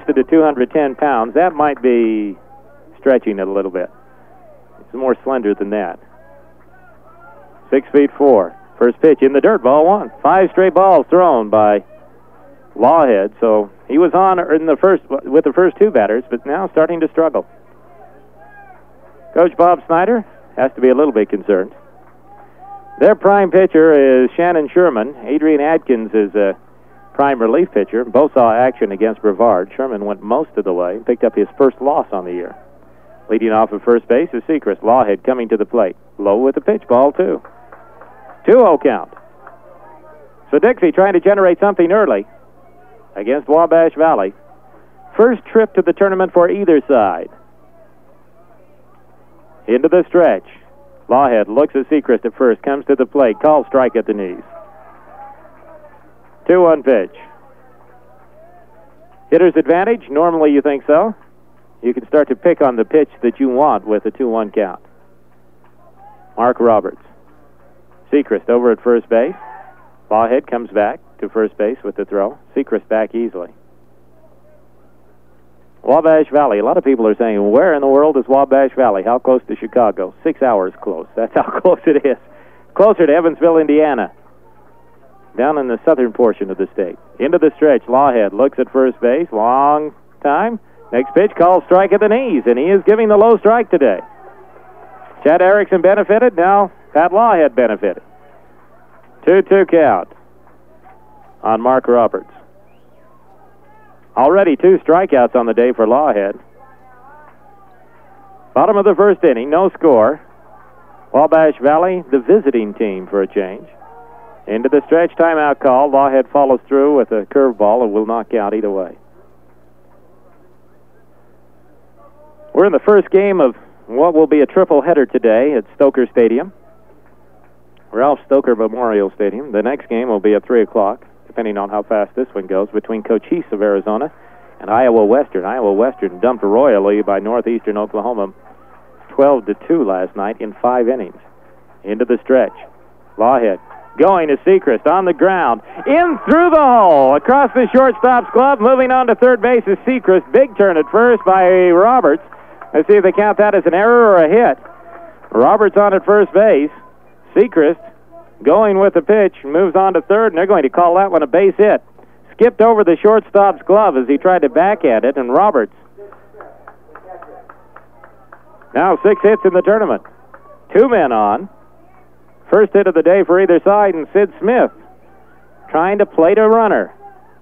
adjusted to 210 pounds. That might be stretching it a little bit. He's more slender than that. 6'4". First pitch in the dirt, ball one. 5 straight balls thrown by Lawhead, so he was on in the first with the first 2 batters, but now starting to struggle. Coach Bob Snyder has to be a little bit concerned. Their prime pitcher is Shannon Sherman. Adrian Adkins is a prime relief pitcher. Both saw action against Brevard. Sherman went most of the way and picked up his first loss on the year. Leading off at first base is Sechrist. Lawhead coming to the plate. Low with the pitch, ball 2. 2-0 count. So Dixie trying to generate something early against Wabash Valley. First trip to the tournament for either side. Into the stretch. Lawhead looks at Sechrist at first, comes to the plate, calls strike at the knees. 2-1 pitch. Hitter's advantage? Normally you think so. You can start to pick on the pitch that you want with a 2-1 count. Mark Roberts. Sechrist over at first base. Lawhead comes back to first base with the throw. Sechrist back easily. Wabash Valley. A lot of people are saying, where in the world is Wabash Valley? How close to Chicago? 6 hours close. That's how close it is. Closer to Evansville, Indiana. Down in the southern portion of the state. Into the stretch. Lawhead looks at first base. Long time. Next pitch, called strike at the knees, and he is giving the low strike today. Chad Erickson benefited. Now Pat Lawhead benefited. 2-2 count on Mark Roberts. Already 2 strikeouts on the day for Lawhead. Bottom of the first inning, no score. Wabash Valley, the visiting team for a change. Into the stretch, timeout call. Lawhead follows through with a curveball and will knock out either way. We're in the first game of what will be a triple header today at Stoker Stadium, Ralph Stoker Memorial Stadium. The next game will be at 3 o'clock, depending on how fast this one goes, between Cochise of Arizona and Iowa Western. Iowa Western dumped royally by Northeastern Oklahoma 12-2 last night in 5 innings. Into the stretch. Lawhead going to Sechrist on the ground. In through the hole. Across the shortstop's glove. Moving on to third base is Sechrist. Big turn at first by Roberts. Let's see if they count that as an error or a hit. Roberts on at first base. Sechrist going with the pitch. Moves on to third, and they're going to call that one a base hit. Skipped over the shortstop's glove as he tried to backhand it, and Roberts. Now 6 hits in the tournament. 2 men on. First hit of the day for either side, and Sid Smith trying to plate a runner.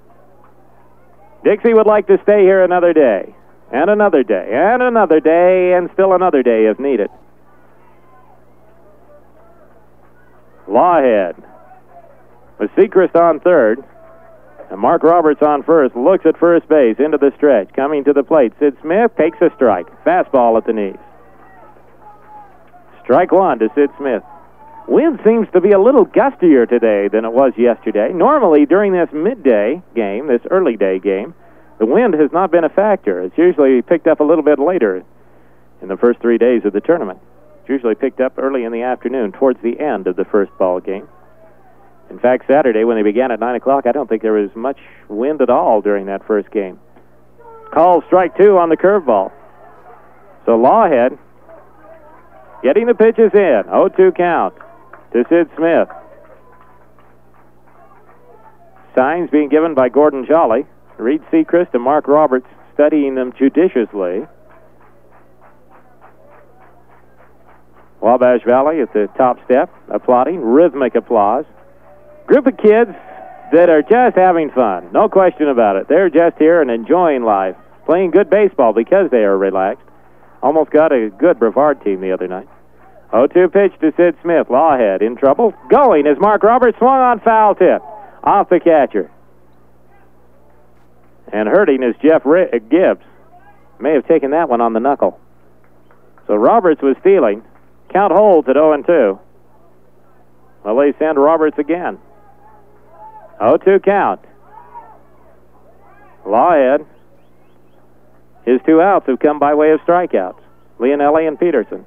Dixie would like to stay here another day, and another day, and another day, and still another day if needed. Lawhead with Sechrist on third, and Mark Roberts on first. Looks at first base, into the stretch, coming to the plate. Sid Smith takes a strike. Fastball at the knees. Strike 1 to Sid Smith. Wind seems to be a little gustier today than it was yesterday. Normally, during this midday game, this early day game, the wind has not been a factor. It's usually picked up a little bit later in the first 3 days of the tournament. It's usually picked up early in the afternoon, towards the end of the first ball game. In fact, Saturday, when they began at 9 o'clock, I don't think there was much wind at all during that first game. Called strike 2 on the curveball. So Lawhead getting the pitches in. 0-2 count to Sid Smith. Signs being given by Gordon Jolly. Reed Sechrist and Mark Roberts studying them judiciously. Wabash Valley at the top step, applauding, rhythmic applause. Group of kids that are just having fun, no question about it. They're just here and enjoying life, playing good baseball because they are relaxed. Almost got a good Brevard team the other night. 0-2 pitch to Sid Smith. Lawhead in trouble. Going as Mark Roberts swung on foul tip off the catcher. And hurting is Jeff Gibbs. May have taken that one on the knuckle. So Roberts was stealing. Count holds at 0-2. Well, they send Roberts again. 0-2 count. Lawhead. His 2 outs have come by way of strikeouts. Leonelli and Peterson.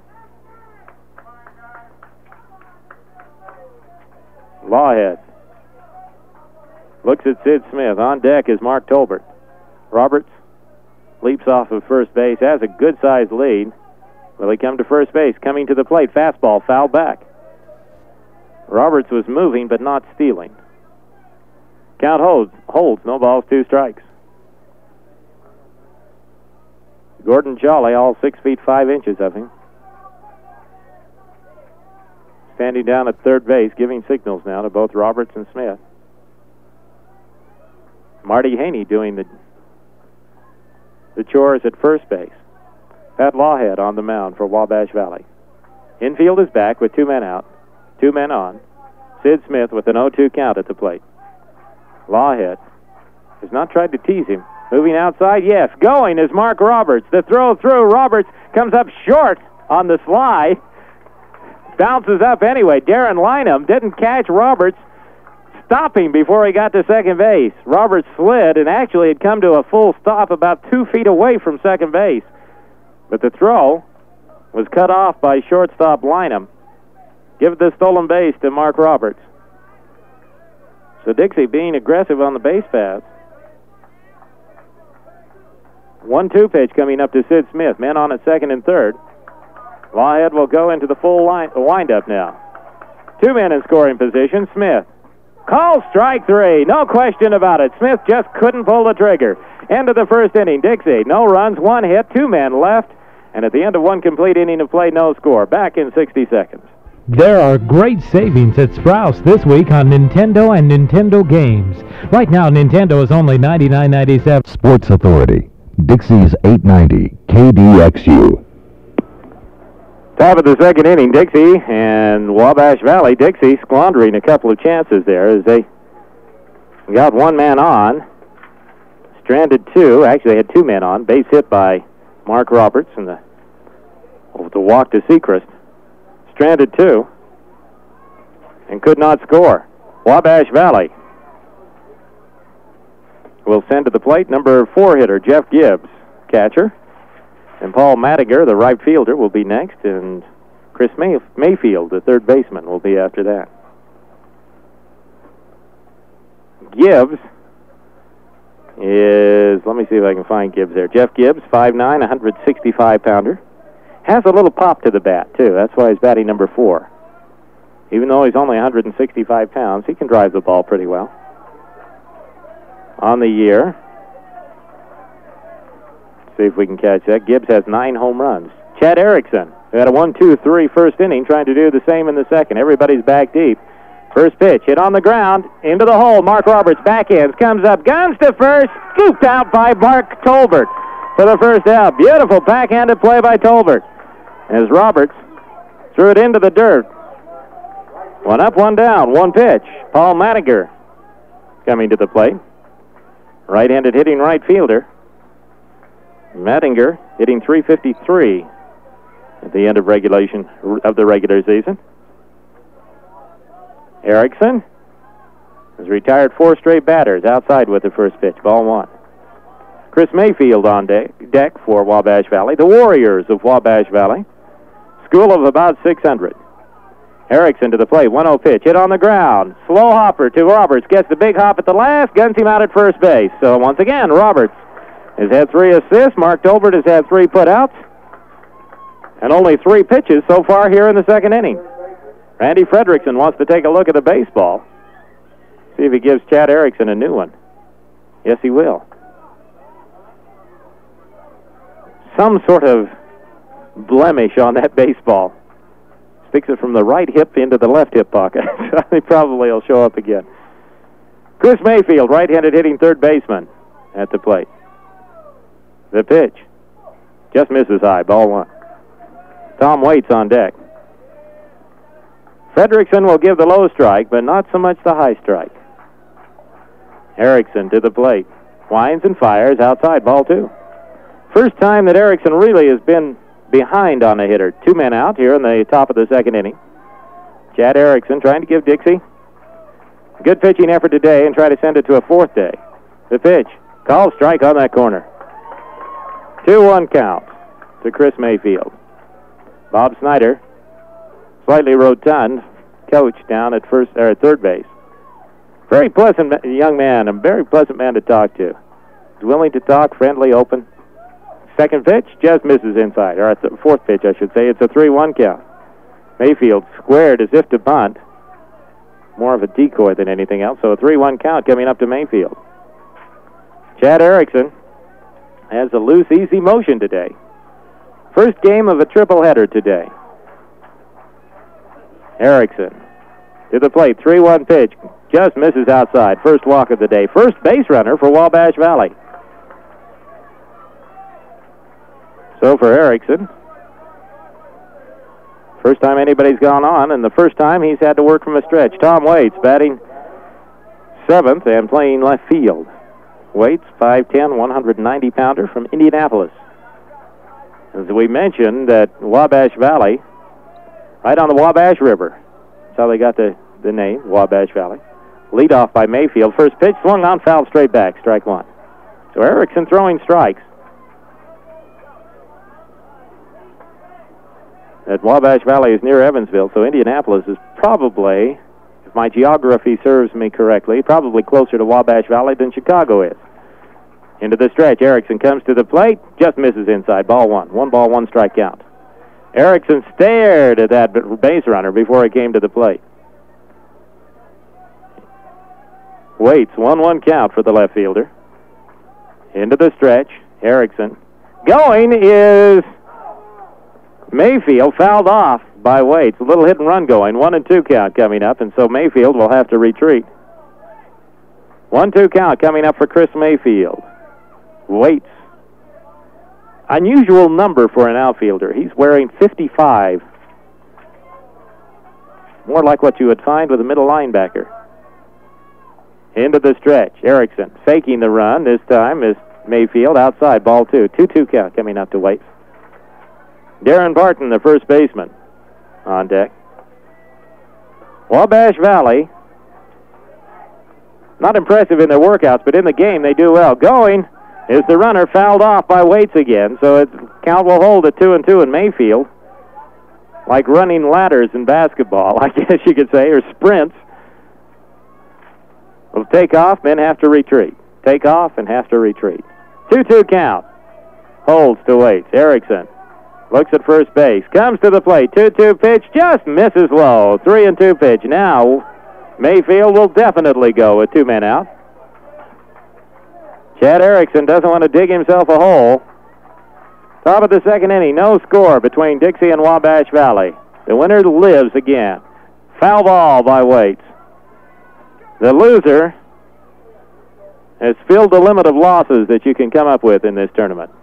Lawhead looks at Sid Smith. On deck is Mark Tolbert. Roberts leaps off of first base, has a good-sized lead. Will he come to first base? Coming to the plate, fastball, foul back. Roberts was moving but not stealing. Count holds, no balls, 2 strikes. Gordon Jolly, all 6 feet 5 inches of him. Standing down at third base, giving signals now to both Roberts and Smith. Marty Haney doing the chores at first base. Pat Lawhead on the mound for Wabash Valley. Infield is back with 2 men out, 2 men on. Sid Smith with an 0-2 count at the plate. Lawhead has not tried to tease him. Moving outside, yes. Going is Mark Roberts. The throw through. Roberts comes up short on the slide. Bounces up anyway. Darren Lynham didn't catch Roberts, stopping before he got to second base. Roberts slid and actually had come to a full stop about 2 feet away from second base. But the throw was cut off by shortstop Lynham. Give the stolen base to Mark Roberts. So Dixie being aggressive on the base paths. 1-2 pitch coming up to Sid Smith. Men on at second and third. Lawhead will go into the full windup now. 2 men in scoring position. Smith calls strike 3. No question about it. Smith just couldn't pull the trigger. End of the first inning. Dixie, no runs, 1 hit, 2 men left. And at the end of 1 complete inning of play, no score. Back in 60 seconds. There are great savings at Sprouts this week on Nintendo and Nintendo games. Right now, Nintendo is only $99.97. Sports Authority, Dixie's 890 KDXU. Top of the second inning, Dixie and Wabash Valley. Dixie squandering a couple of chances there as they got 1 man on. Stranded 2. Actually, had 2 men on. Base hit by Mark Roberts and the walk to Sechrist. Stranded 2 and could not score. Wabash Valley will send to the plate number 4 hitter, Jeff Gibbs, catcher. And Paul Madiger, the right fielder, will be next. And Chris Mayfield, the third baseman, will be after that. Gibbs is, let me see if I can find Gibbs there. Jeff Gibbs, 5'9", 165-pounder. Has a little pop to the bat, too. That's why he's batting number 4. Even though he's only 165 pounds, he can drive the ball pretty well. On the year, see if we can catch that. Gibbs has 9 home runs. Chad Erickson, who had a 1-2-3 first inning, trying to do the same in the second. Everybody's back deep. First pitch, hit on the ground, into the hole. Mark Roberts backhands, comes up, guns to first, scooped out by Mark Tolbert for the first out. Beautiful backhanded play by Tolbert as Roberts threw it into the dirt. 1 up, 1 down, 1 pitch. Paul Madiger coming to the plate. Right-handed hitting right fielder. Madiger hitting .353 at the end of the regular season. Erickson has retired 4 straight batters outside with the first pitch. Ball 1. Chris Mayfield on deck for Wabash Valley. The Warriors of Wabash Valley. School of about 600. Erickson to the plate. 1-0 pitch. Hit on the ground. Slow hopper to Roberts. Gets the big hop at the last. Guns him out at first base. So once again, Roberts has had 3 assists. Mark Tolbert has had 3 putouts. And only 3 pitches so far here in the second inning. Randy Fredrickson wants to take a look at the baseball. See if he gives Chad Erickson a new one. Yes, he will. Some sort of blemish on that baseball. Sticks it from the right hip into the left hip pocket. He probably will show up again. Chris Mayfield, right-handed hitting third baseman at the plate. The pitch. Just misses high. Ball 1. Tom Waits on deck. Fredrickson will give the low strike, but not so much the high strike. Erickson to the plate. Winds and fires outside. Ball 2. First time that Erickson really has been behind on a hitter. 2 men out here in the top of the second inning. Chad Erickson trying to give Dixie a good pitching effort today and try to send it to a 4th day. The pitch. Call strike on that corner. 2-1 count to Chris Mayfield. Bob Snyder, slightly rotund, coach down at third base. Very pleasant young man, a very pleasant man to talk to. He's willing to talk, friendly, open. Second pitch just misses inside, or it's a fourth pitch, I should say. It's a 3-1 count. Mayfield squared as if to bunt. More of a decoy than anything else, so a 3-1 count coming up to Mayfield. Chad Erickson has a loose, easy motion today. First game of a triple header today. Erickson to the plate, 3-1 pitch. Just misses outside. First walk of the day. First base runner for Wabash Valley. So for Erickson, first time anybody's gone on, and the first time he's had to work from a stretch. Tom Waits batting seventh and playing left field. Waits, 5'10", 190-pounder from Indianapolis. As we mentioned, that Wabash Valley, right on the Wabash River. That's how they got the name, Wabash Valley. Lead off by Mayfield. First pitch swung on, foul straight back, strike one. So Erickson throwing strikes. That Wabash Valley is near Evansville, so Indianapolis is probably, if my geography serves me correctly, probably closer to Wabash Valley than Chicago is. Into the stretch, Erickson comes to the plate, just misses inside, ball one. 1 ball, 1 strike count. Erickson stared at that base runner before he came to the plate. Waits, 1-1 count for the left fielder. Into the stretch, Erickson. Going is Mayfield, fouled off by Waits. A little hit and run going. 1-2 count coming up, and so Mayfield will have to retreat. 1-2 count coming up for Chris Mayfield. Waits. Unusual number for an outfielder. He's wearing 55. More like what you would find with a middle linebacker. Into the stretch. Erickson faking the run. This time is Mayfield outside. Ball 2. 2-2 count coming up to Waits. Darren Barton, the first baseman, on deck. Wabash Valley, not impressive in their workouts, but in the game they do well. Going is the runner, fouled off by Waits again, so count will hold at 2-2 in Mayfield. Like running ladders in basketball, I guess you could say, or sprints. Will take off, men have to retreat. Take off and have to retreat. 2-2 count. Holds to Waits. Erickson looks at first base. Comes to the plate. 2-2 pitch. Just misses low. 3-2 pitch. Now, Mayfield will definitely go with 2 men out. Chad Erickson doesn't want to dig himself a hole. Top of the second inning. No score between Dixie and Wabash Valley. The winner lives again. Foul ball by Waits. The loser has filled the limit of losses that you can come up with in this tournament.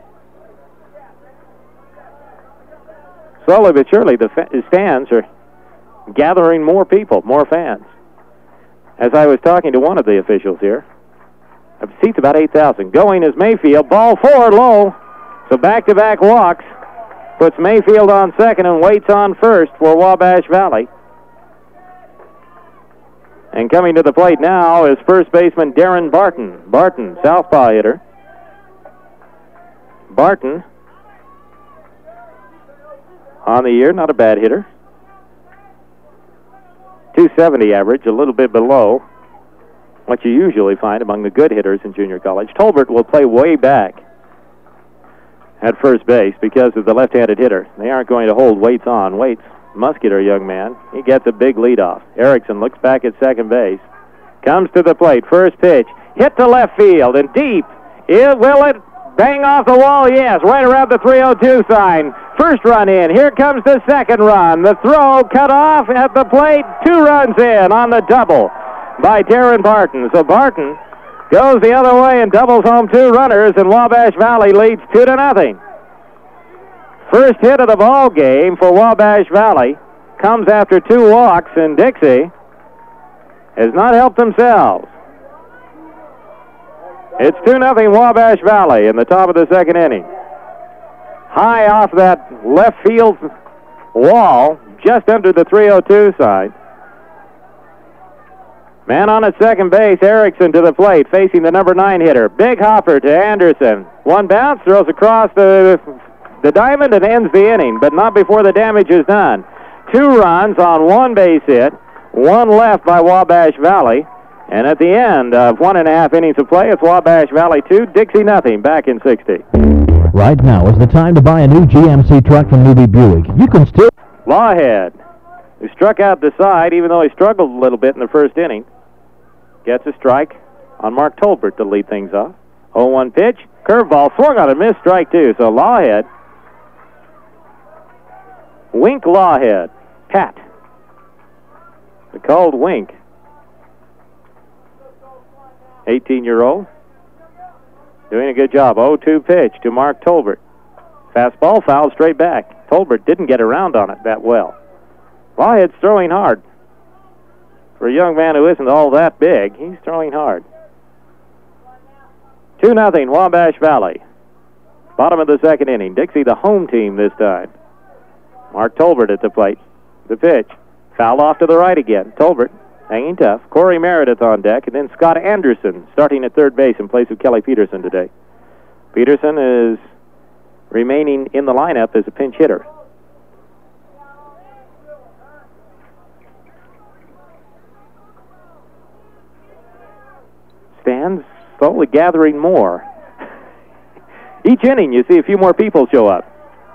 Slowly but surely, the stands are gathering more people, more fans. As I was talking to one of the officials here, seats about 8,000. Going is Mayfield. Ball 4 low. So back-to-back walks puts Mayfield on second and Waits on first for Wabash Valley. And coming to the plate now is first baseman Darren Barton. Barton, southpaw hitter. Barton, on the year, not a bad hitter. 270 average, a little bit below what you usually find among the good hitters in junior college. Tolbert will play way back at first base because of the left-handed hitter. They aren't going to hold Waits on. Waits, muscular young man. He gets a big leadoff. Erickson looks back at second base. Comes to the plate. First pitch. Hit to left field and deep. Will it bang off the wall? Yes, right around the 302 sign. First run in. Here comes the second run. The throw cut off at the plate. 2 runs in on the double by Darren Barton. So Barton goes the other way and doubles home 2 runners, and Wabash Valley leads 2-0. First hit of the ball game for Wabash Valley comes after 2 walks, and Dixie has not helped themselves. It's 2-0 Wabash Valley in the top of the second inning. High off that left field wall, just under the 302 sign. Man on at second base, Erickson to the plate, facing the number 9 hitter. Big hopper to Anderson. One bounce, throws across the diamond and ends the inning, but not before the damage is done. 2 runs on 1 base hit, 1 left by Wabash Valley, And at the end of 1.5 innings of play, it's Wabash Valley 2, Dixie nothing, back in 60. Right now is the time to buy a new GMC truck from Newby Buick. You can still... Lawhead, who struck out the side, even though he struggled a little bit in the first inning, gets a strike on Mark Tolbert to lead things off. 0-1 pitch, curveball, swung on a missed, strike two. So Lawhead, Wink Lawhead, Pat, the called Wink, 18-year-old, doing a good job. 0-2 pitch to Mark Tolbert. Fastball fouled straight back. Tolbert didn't get around on it that well. Lawhead's throwing hard. For a young man who isn't all that big, he's throwing hard. 2-0 Wabash Valley. Bottom of the second inning. Dixie the home team this time. Mark Tolbert at the plate. The pitch. Foul off to the right again. Tolbert hanging tough. Corey Meredith on deck, and then Scott Anderson starting at third base in place of Kelly Peterson today. Peterson is remaining in the lineup as a pinch hitter. Stands slowly gathering more. Each inning you see a few more people show up.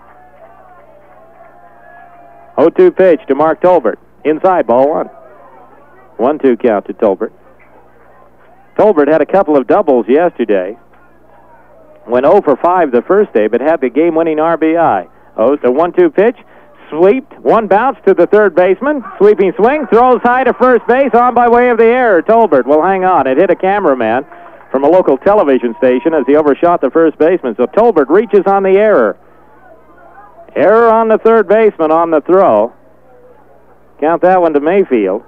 0-2 pitch to Mark Tolbert. Inside, ball one. 1-2 count to Tolbert. Tolbert had a couple of doubles yesterday. Went 0 for 5 the first day, but had the game-winning RBI. Oh, the 1-2 pitch. Sweeped. One bounce to the third baseman. Sweeping swing. Throws high to first base. On by way of the error. Tolbert will hang on. It hit a cameraman from a local television station as he overshot the first baseman. So Tolbert reaches on the error. Error on the third baseman on the throw. Count that one to Mayfield.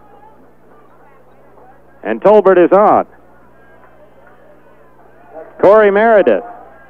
And Tolbert is on. Corey Meredith.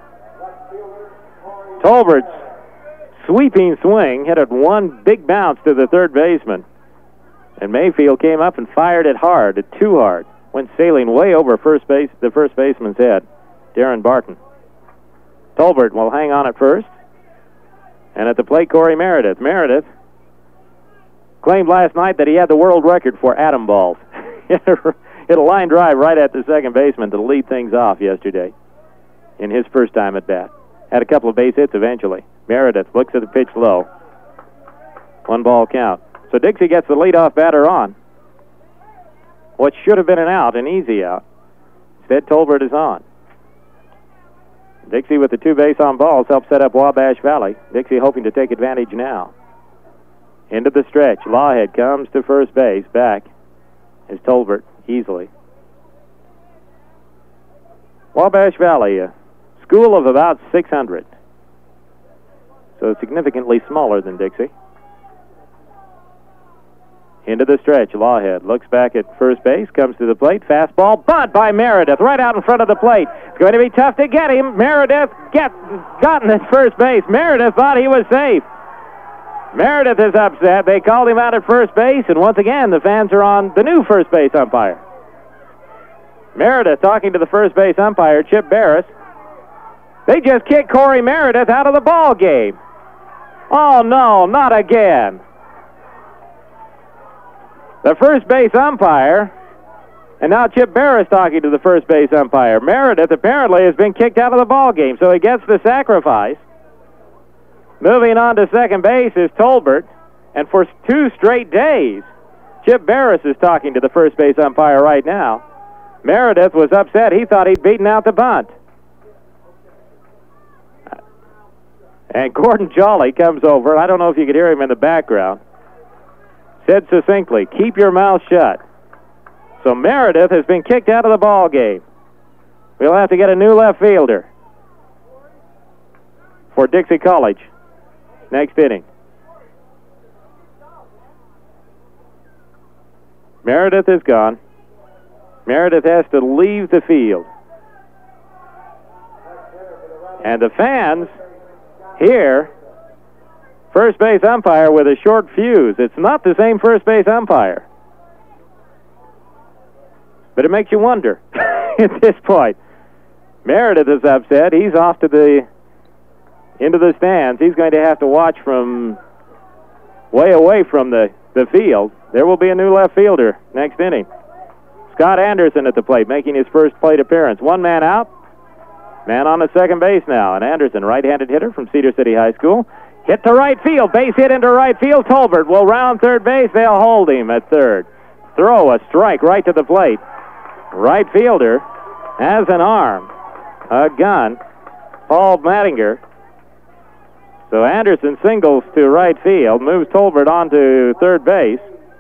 Tolbert's sweeping swing hit it one big bounce to the third baseman. And Mayfield came up and fired it hard, too hard. Went sailing way over the first baseman's head, Darren Barton. Tolbert will hang on at first. And at the plate, Corey Meredith. Meredith claimed last night that he had the world record for atom balls. Hit a line drive right at the second baseman to lead things off yesterday in his first time at bat. Had a couple of base hits eventually. Meredith looks at the pitch low. 1-ball count. So Dixie gets the leadoff batter on. What should have been an out, an easy out. Instead, Tolbert is on. Dixie with the 2 base on balls helps set up Wabash Valley. Dixie hoping to take advantage now. Into the stretch. Lawhead comes to first base. Back is Tolbert easily. Wabash Valley, a school of about 600. So significantly smaller than Dixie. Into the stretch. Lawhead looks back at first base, comes to the plate. Fastball, bunt by Meredith right out in front of the plate. It's going to be tough to get him. Meredith gotten at first base. Meredith thought he was safe. Meredith is upset. They called him out at first base, and once again, the fans are on the new first base umpire. Meredith talking to the first base umpire, Chip Barris. They just kicked Corey Meredith out of the ball game. Oh, no, not again. The first base umpire, and now Chip Barris talking to the first base umpire. Meredith apparently has been kicked out of the ball game, so he gets the sacrifice. Moving on to second base is Tolbert, and for 2 straight days, Chip Barris is talking to the first base umpire right now. Meredith was upset. He thought he'd beaten out the bunt. And Gordon Jolly comes over. I don't know if you could hear him in the background. Said succinctly, keep your mouth shut. So Meredith has been kicked out of the ball game. We'll have to get a new left fielder for Dixie College next inning. Meredith is gone. Meredith has to leave the field. And the fans here, first base umpire with a short fuse. It's not the same first base umpire. But it makes you wonder at this point. Meredith is upset. He's off to into the stands. He's going to have to watch from way away from the field. There will be a new left fielder next inning. Scott Anderson at the plate, making his first plate appearance. One man out. Man on the second base now. And Anderson, right-handed hitter from Cedar City High School. Hit to right field. Base hit into right field. Tolbert will round third base. They'll hold him at third. Throw, a strike right to the plate. Right fielder has an arm, a gun. Paul Mattinger. So Anderson singles to right field, moves Tolbert on to third base.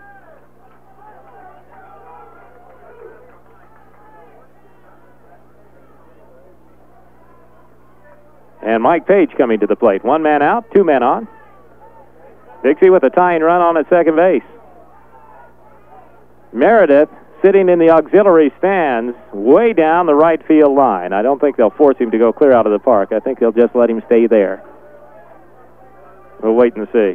And Mike Page coming to the plate. One man out, two men on. Dixie with a tying run on at second base. Meredith sitting in the auxiliary stands way down the right field line. I don't think they'll force him to go clear out of the park. I think they'll just let him stay there. We'll wait and see.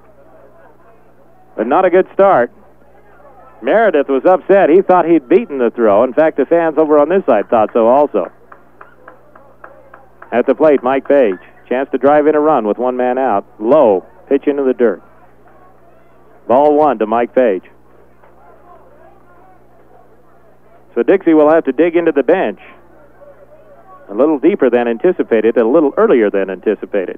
But not a good start. Meredith was upset. He thought he'd beaten the throw. In fact, the fans over on this side thought so also. At the plate, Mike Page. Chance to drive in a run with one man out. Low. Pitch into the dirt. Ball one to Mike Page. So Dixie will have to dig into the bench a little deeper than anticipated, a little earlier than anticipated.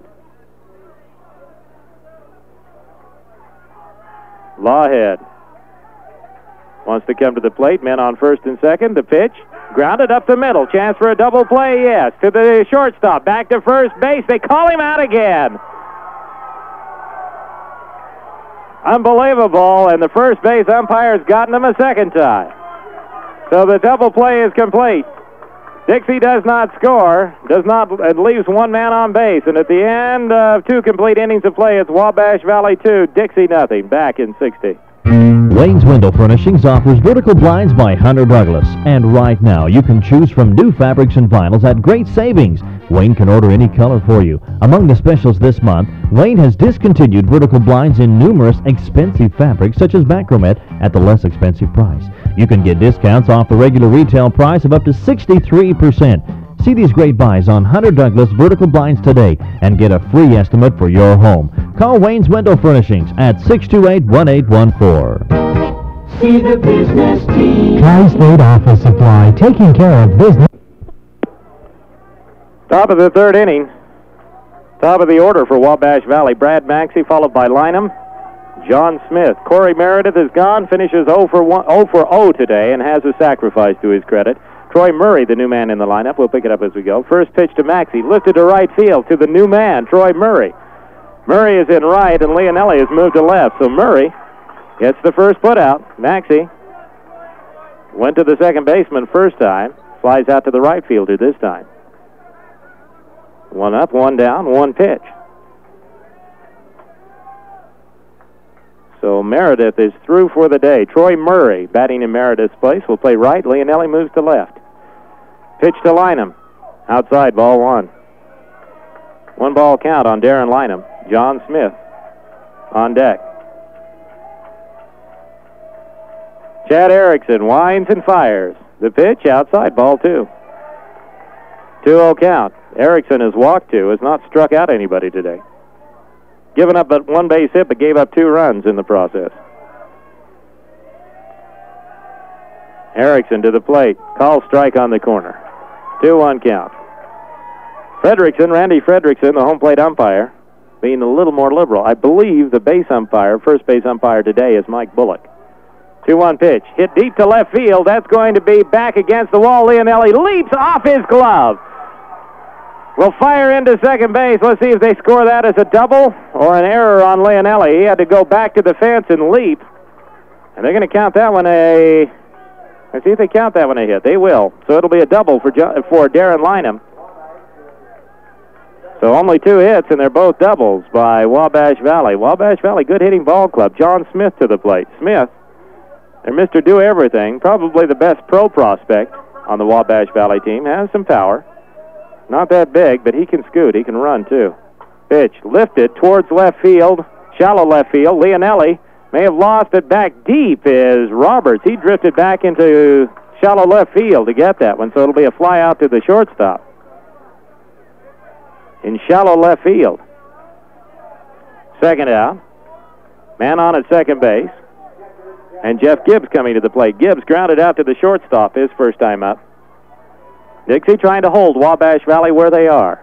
Lawhead wants to come to the plate. Men on first and second. The pitch. Grounded up the middle. Chance for a double play, yes. To the shortstop. Back to first base. They call him out again. Unbelievable. And the first base umpire's gotten him a second time. So the double play is complete. Dixie does not score, it leaves one man on base, and at the end of two complete innings of play, it's Wabash Valley 2, Dixie nothing. Back in 60. Wayne's Window Furnishings offers vertical blinds by Hunter Douglas. And right now, you can choose from new fabrics and vinyls at great savings. Wayne can order any color for you. Among the specials this month, Wayne has discontinued vertical blinds in numerous expensive fabrics, such as Macromet, at the less expensive price. You can get discounts off the regular retail price of up to 63%. See these great buys on Hunter Douglas vertical blinds today and get a free estimate for your home. Call Wayne's Window Furnishings at 628-1814. See the business team. Tri-State Office Supply, taking care of business. Top of the third inning. Top of the order for Wabash Valley. Brad Maxey followed by Lynham. John Smith. Corey Meredith is gone, finishes 0 for 0 today and has a sacrifice to his credit. Troy Murray, the new man in the lineup. We'll pick it up as we go. First pitch to Maxey. Lifted to right field to the new man, Troy Murray. Murray is in right, and Leonelli has moved to left. So Murray gets the first put out. Maxey went to the second baseman first time. Flies out to the right fielder this time. One up, one down, one pitch. So Meredith is through for the day. Troy Murray batting in Meredith's place will play right. Leonelli moves to left. Pitch to Lynham. Outside, ball one. One ball count on Darren Lynham. John Smith on deck. Chad Erickson winds and fires. The pitch outside, ball two. 2-0 count. Erickson has walked two, has not struck out anybody today. Given up but one base hit, but gave up 2 runs in the process. Erickson to the plate. Call strike on the corner. 2-1 count. Fredrickson, Randy Fredrickson, the home plate umpire, being a little more liberal. I believe the base umpire, first base umpire today, is Mike Bullock. 2-1 pitch. Hit deep to left field. That's going to be back against the wall. Leonelli leaps off his glove. Will fire into second base. Let's see if they score that as a double or an error on Leonelli. He had to go back to the fence and leap. And they're going to count that one a... Let's see if they count that one a hit. They will. So it'll be a double for Darren Lynham. So only 2 hits, and they're both doubles by Wabash Valley. Wabash Valley, good hitting ball club. John Smith to the plate. Smith, they're Mr. Do-Everything, probably the best pro prospect on the Wabash Valley team, has some power. Not that big, but he can scoot. He can run, too. Pitch lifted towards left field, shallow left field. Leonelli may have lost it back deep is Roberts. He drifted back into shallow left field to get that one, so it'll be a fly out to the shortstop. In shallow left field. Second out. Man on at second base. And Jeff Gibbs coming to the plate. Gibbs grounded out to the shortstop, his first time up. Dixie trying to hold Wabash Valley where they are.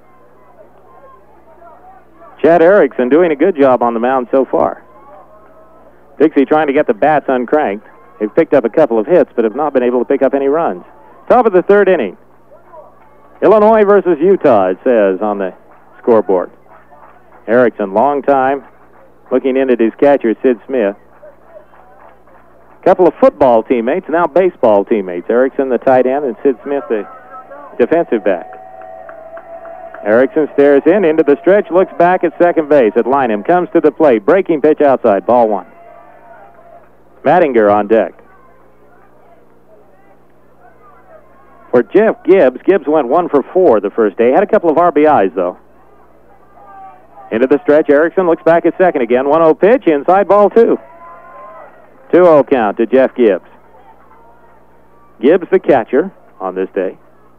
Chad Erickson doing a good job on the mound so far. Dixie trying to get the bats uncranked. They've picked up a couple of hits, but have not been able to pick up any runs. Top of the third inning. Illinois versus Utah, it says on the scoreboard. Erickson, long time, looking in at his catcher, Sid Smith. Couple of football teammates, now baseball teammates. Erickson, the tight end, and Sid Smith, the defensive back. Erickson stares into the stretch, looks back at second base at Lynham, comes to the plate, breaking pitch outside, ball one. Mattinger on deck. For Jeff Gibbs, Gibbs went 1 for 4 the first day. Had a couple of RBIs, though. Into the stretch, Erickson looks back at second again. 1-0 pitch, inside ball 2. 2-0 count to Jeff Gibbs. Gibbs, the catcher, on this day.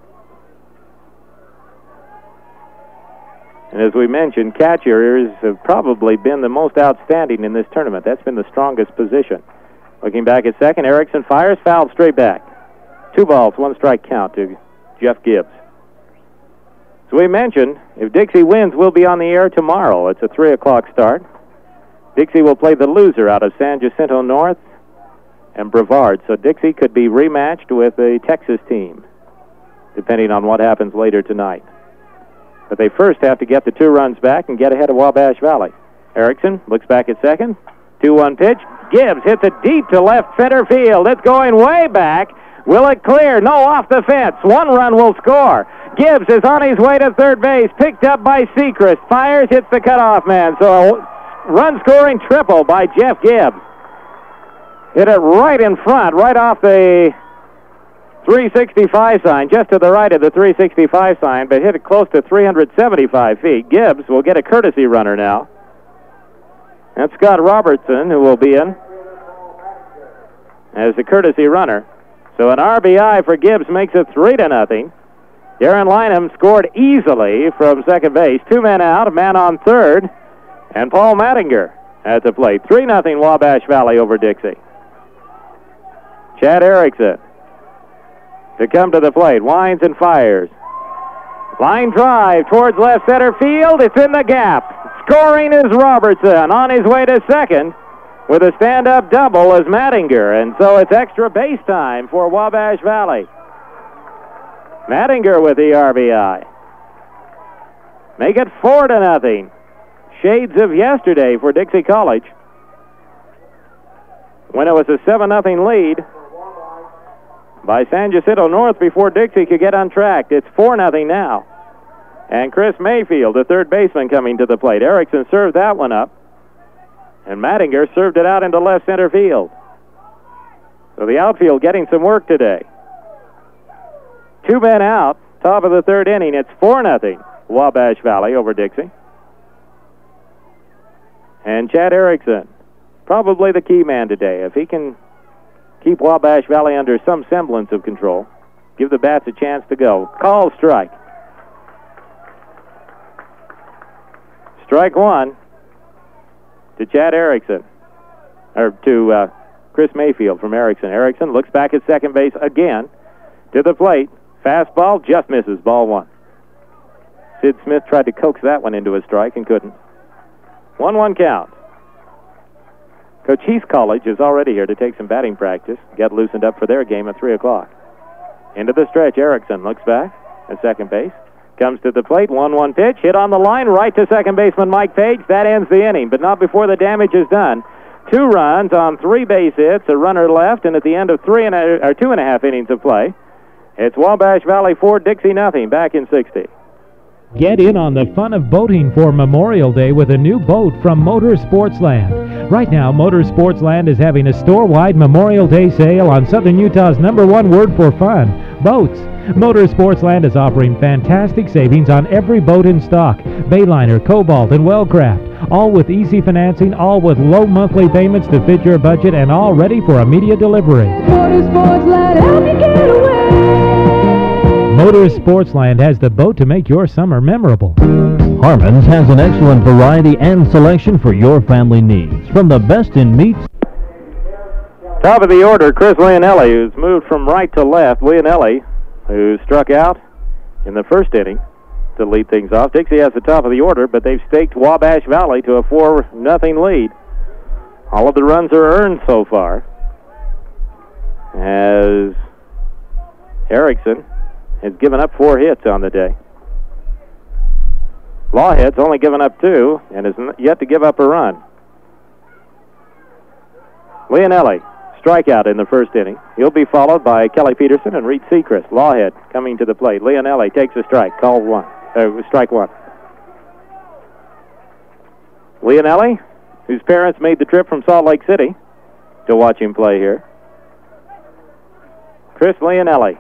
And as we mentioned, catchers have probably been the most outstanding in this tournament. That's been the strongest position. Looking back at second, Erickson fires, fouled straight back. 2 balls, 1 strike count to Jeff Gibbs. As we mentioned, if Dixie wins, we'll be on the air tomorrow. It's a 3 o'clock start. Dixie will play the loser out of San Jacinto North and Brevard. So Dixie could be rematched with a Texas team, depending on what happens later tonight. But they first have to get the 2 runs back and get ahead of Wabash Valley. Erickson looks back at second. 2-1 pitch. Gibbs hits it deep to left center field. It's going way back. Will it clear? No, off the fence. 1 run will score. Gibbs is on his way to third base. Picked up by Sechrist. Fires, hits the cutoff man. So a run-scoring triple by Jeff Gibbs. Hit it right in front, right off the 365 sign, just to the right of the 365 sign, but hit it close to 375 feet. Gibbs will get a courtesy runner now. That's Scott Robertson, who will be in as the courtesy runner. So an RBI for Gibbs makes it 3-0. Darren Lynham scored easily from second base. 2 men out, a man on third, and Paul Mattinger at the plate. 3-0 Wabash Valley over Dixie. Chad Erickson to come to the plate, winds and fires. Line drive towards left center field. It's in the gap. Scoring is Robertson on his way to second with a stand-up double as Mattinger. And so it's extra base time for Wabash Valley. Mattinger with the RBI. Make it 4-0. Shades of yesterday for Dixie College, when it was a 7-0 lead by San Jacinto North before Dixie could get untracked. It's 4-0 now. And Chris Mayfield, the third baseman, coming to the plate. Erickson served that one up, and Mattinger served it out into left center field. So the outfield getting some work today. 2 men out, top of the third inning. It's 4-0 Wabash Valley over Dixie. And Chad Erickson, probably the key man today. If he can keep Wabash Valley under some semblance of control, give the bats a chance to go. Call strike. Strike 1 to Chad Erickson, or to Chris Mayfield from Erickson. Erickson looks back at second base again, to the plate. Fastball just misses, ball 1. Sid Smith tried to coax that one into a strike and couldn't. 1-1 count. Coach Heath College is already here to take some batting practice, get loosened up for their game at 3 o'clock. Into the stretch, Erickson looks back at second base. Comes to the plate, 1-1 pitch, hit on the line, right to second baseman Mike Page. That ends the inning, but not before the damage is done. 2 runs on 3 base hits, a runner left, and at the end of 2.5 innings of play, it's Wabash Valley 4, Dixie nothing, back in 60. Get in on the fun of boating for Memorial Day with a new boat from Motor Sportsland. Right now, Motor Sportsland is having a store-wide Memorial Day sale on Southern Utah's #1 word for fun, boats. Motor Sportsland is offering fantastic savings on every boat in stock, Bayliner, Cobalt, and Wellcraft, all with easy financing, all with low monthly payments to fit your budget, and all ready for immediate delivery. Motor Sportsland, help me get away. Motor Sportsland has the boat to make your summer memorable. Harmon's has an excellent variety and selection for your family needs. From the best in meats. Top of the order, Chris Leonelli, who's moved from right to left. Leonelli, who struck out in the first inning to lead things off. Dixie has the top of the order, but they've staked Wabash Valley to a 4-0 lead. All of the runs are earned so far, as Erickson has given up 4 hits on the day. Lawhead's only given up 2 and has yet to give up a run. Leonelli, strikeout in the first inning. He'll be followed by Kelly Peterson and Reed Sechrist. Lawhead coming to the plate. Leonelli takes a strike. Called strike one. Leonelli, whose parents made the trip from Salt Lake City to watch him play here. Chris Leonelli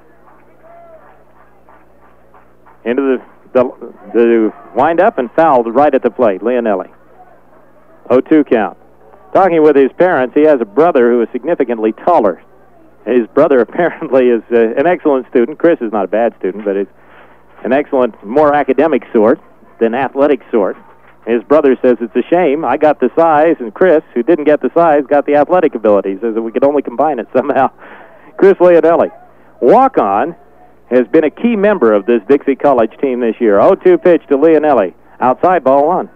into the wind-up and fouled right at the plate. Leonelli. 0-2 count. Talking with his parents, he has a brother who is significantly taller. His brother apparently is an excellent student. Chris is not a bad student, but is an excellent, more academic sort than athletic sort. His brother says it's a shame I got the size, and Chris, who didn't get the size, got the athletic abilities, says that we could only combine it somehow. Chris Leonelli, walk-on, has been a key member of this Dixie College team this year. 0-2 pitch to Leonelli. Outside, ball 1.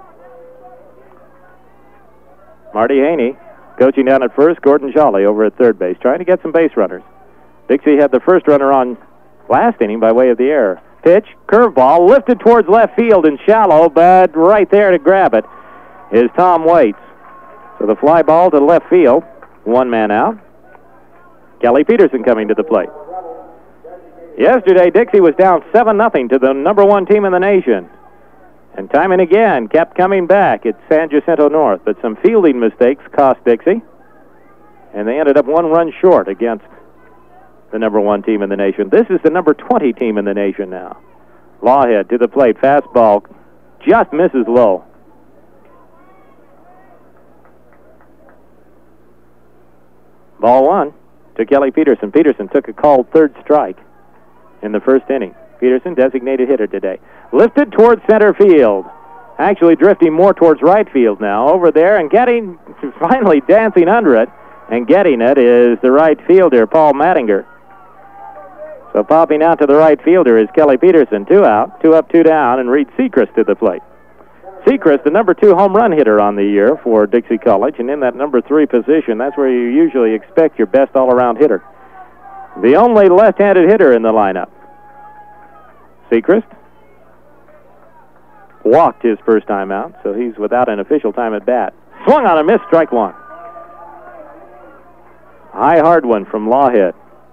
Marty Haney coaching down at first. Gordon Jolly over at third base, trying to get some base runners. Dixie had the first runner on last inning by way of the error. Pitch, curveball, lifted towards left field and shallow, but right there to grab it is Tom Waits. So the fly ball to left field. 1 man out. Kelly Peterson coming to the plate. Yesterday, Dixie was down 7-0 to the number 1 team in the nation. And time and again, kept coming back at San Jacinto North. But some fielding mistakes cost Dixie. And they ended up 1 run short against the number 1 team in the nation. This is the number 20 team in the nation now. Lawhead to the plate. Fastball just misses low. Ball 1 to Kelly Peterson. Peterson took a called third strike in the first inning. Peterson, designated hitter today. Lifted towards center field. Actually drifting more towards right field now. Over there and finally dancing under it and getting it is the right fielder, Paul Mattinger. So popping out to the right fielder is Kelly Peterson. 2 out, 2 up, 2 down, and Reed Sechrist to the plate. Sechrist, the number 2 home run hitter on the year for Dixie College, and in that number 3 position, that's where you usually expect your best all-around hitter. The only left-handed hitter in the lineup. Sechrist walked his first time out, so he's without an official time at bat. Swung on a miss, strike 1. High hard one from Lawhead.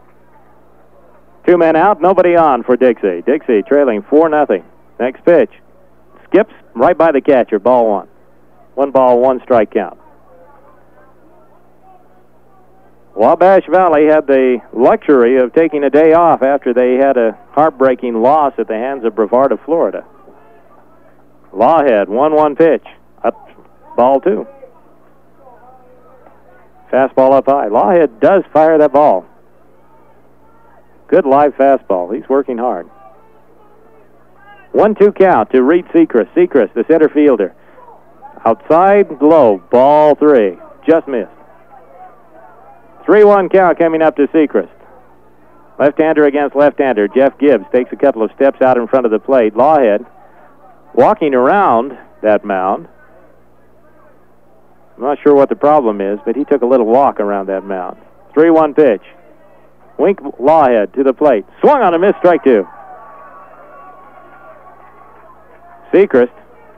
2 men out, nobody on for Dixie. Dixie trailing 4-0. Next pitch. Skips right by the catcher, ball 1. 1 ball, 1 strike count. Wabash Valley had the luxury of taking a day off after they had a heartbreaking loss at the hands of Brevard of Florida. Lawhead, 1-1 pitch. Up, ball 2. Fastball up high. Lawhead does fire that ball. Good live fastball. He's working hard. 1-2 count to Reed Sechrist. Sechrist, the center fielder. Outside, low, ball 3. Just missed. 3-1 count coming up to Sechrist. Left-hander against left-hander. Jeff Gibbs takes a couple of steps out in front of the plate. Lawhead walking around that mound. I'm not sure what the problem is, but he took a little walk around that mound. 3-1 pitch. Wink Lawhead to the plate. Swung on a miss, strike 2. Sechrist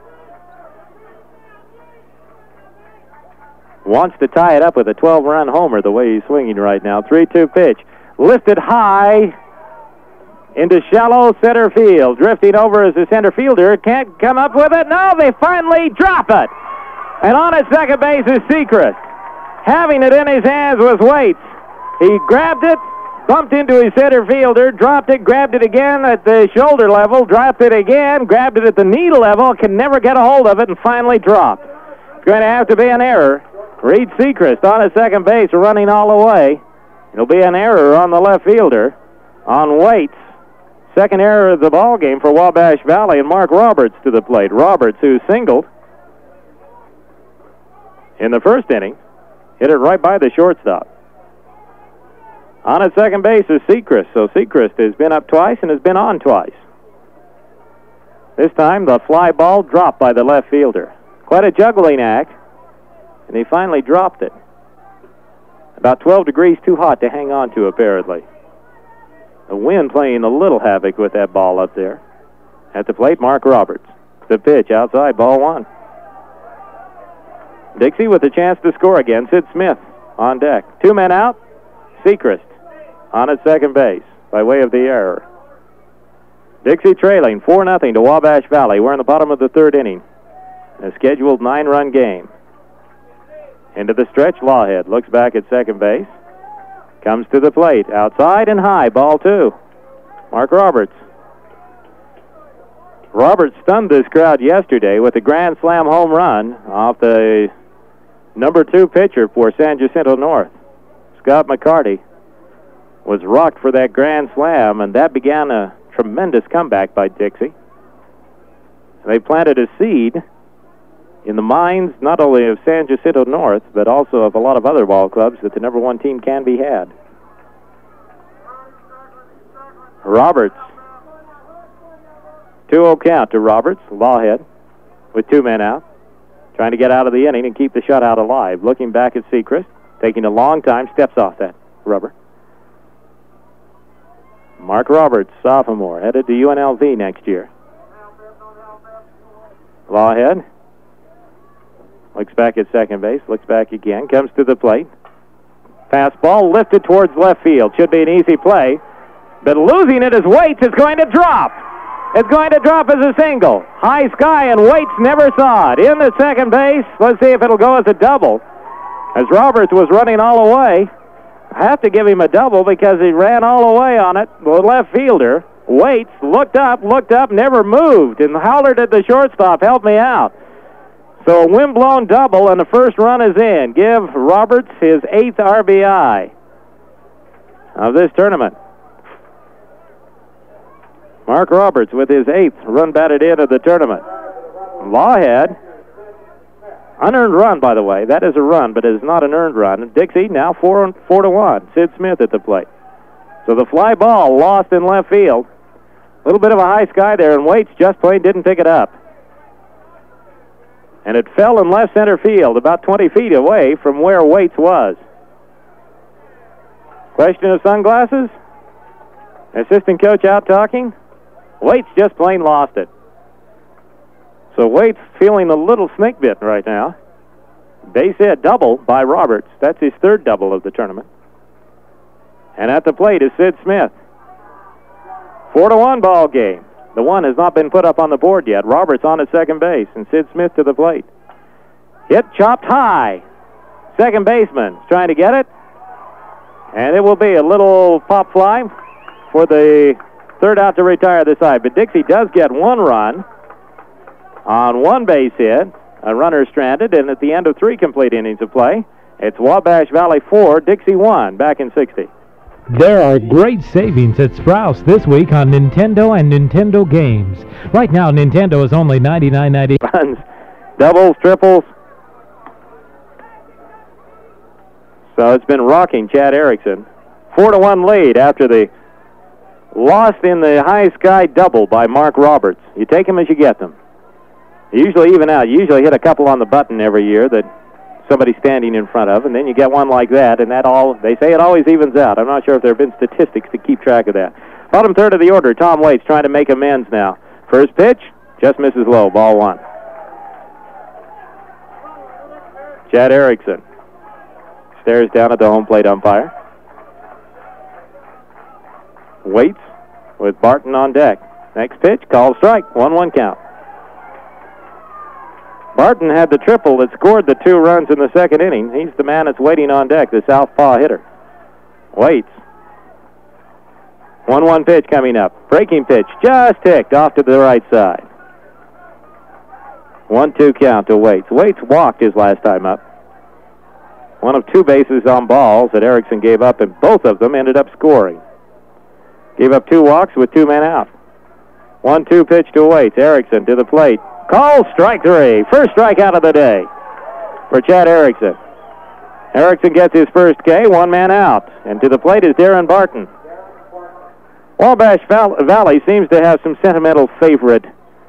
wants to tie it up with a 12-run homer the way he's swinging right now. 3-2 pitch. Lifted high into shallow center field. Drifting over as the center fielder. Can't come up with it. No, they finally drop it. And on at second base is Sechrist. Having it in his hands was Waits. He grabbed it, bumped into his center fielder, dropped it, grabbed it again at the shoulder level, dropped it again, grabbed it at the knee level, can never get a hold of it, and finally dropped. It's going to have to be an error. Reed Sechrist on at second base, running all the way. It'll be an error on the left fielder, on Waits. Second error of the ball game for Wabash Valley, and Mark Roberts to the plate. Roberts, who singled in the first inning, Hit it right by the shortstop. On at second base is Sechrist. So Sechrist has been up twice and has been on twice. This time the fly ball dropped by the left fielder. Quite a juggling act, and he finally dropped it. About 12 degrees too hot to hang on to, apparently. The wind playing a little havoc with that ball up there. At the plate, Mark Roberts. The pitch outside, ball one. Dixie with a chance to score again. Sid Smith on deck. 2 men out. Sechrist on at second base by way of the error. Dixie trailing 4-0 to Wabash Valley. We're in the bottom of the third inning. A scheduled 9-run game. Into the stretch, Lawhead looks back at second base. Comes to the plate. Outside and high, ball 2. Mark Roberts. Roberts stunned this crowd yesterday with a grand slam home run off the number 2 pitcher for San Jacinto North. Scott McCarty was rocked for that grand slam, and that began a tremendous comeback by Dixie. They planted a seed in the minds not only of San Jacinto North, but also of a lot of other ball clubs that the number 1 team can be had. Roberts. 2-0 count to Roberts. Lawhead with 2 men out. Trying to get out of the inning and keep the shutout alive. Looking back at Sechrist. Taking a long time. Steps off that rubber. Mark Roberts, sophomore, headed to UNLV next year. Lawhead looks back at second base. Looks back again. Comes to the plate. Fastball lifted towards left field. Should be an easy play. But losing it as Waits is going to drop. It's going to drop as a single. High sky, and Waits never saw it. In the second base. Let's see if it'll go as a double. As Roberts was running all the way. I have to give him a double because he ran all the way on it. The left fielder, Waits, looked up, never moved, and hollered at the shortstop, help me out. So a wind-blown double, and the first run is in. Give Roberts his 8th RBI of this tournament. Mark Roberts with his 8th run batted in of the tournament. Lawhead, unearned run, by the way. That is a run, but it is not an earned run. Dixie now 4-1. Sid Smith at the plate. So the fly ball lost in left field. A little bit of a high sky there, and Waits just plain didn't pick it up. And it fell in left center field, about 20 feet away from where Waits was. Question of sunglasses? Assistant coach out talking? Waits just plain lost it. So Waits feeling a little snake bit right now. Base hit double by Roberts. That's his 3rd double of the tournament. And at the plate is Sid Smith. 4-1 ball game. The 1 has not been put up on the board yet. Roberts on at second base, and Sid Smith to the plate. Hit chopped high. Second baseman trying to get it. And it will be a little pop fly for the 3rd out to retire the side. But Dixie does get 1 run on 1 base hit. A runner stranded, and at the end of 3 complete innings of play, it's Wabash Valley 4, Dixie 1, back in 60. There are great savings at Sprouse this week on Nintendo and Nintendo games. Right now, Nintendo is only $99.90. Runs, doubles, triples. So it's been rocking Chad Erickson. 4-1 lead after the loss in the high sky double by Mark Roberts. You take them as you get them. You usually even out. You usually hit a couple on the button every year that somebody's standing in front of, and then you get one like that, and that all, they say it always evens out. I'm not sure if there have been statistics to keep track of that. Bottom 3rd of the order, Tom Waits trying to make amends now. First pitch, just misses low, ball 1. Chad Erickson stares down at the home plate umpire. Waits with Barton on deck. Next pitch, called strike, 1-1 count. Barton had the triple that scored the 2 runs in the second inning. He's the man that's waiting on deck, the southpaw hitter. Waits. 1-1 pitch coming up. Breaking pitch, just ticked off to the right side. 1-2 count to Waits. Waits walked his last time up. One of 2 bases on balls that Erickson gave up, and both of them ended up scoring. Gave up 2 walks with 2 men out. 1-2 pitch to Waits. Erickson to the plate. Call strike 3. First strikeout of the day for Chad Erickson. Erickson gets his first K, one man out. And to the plate is Darren Barton. Wabash Valley seems to have some sentimental favorite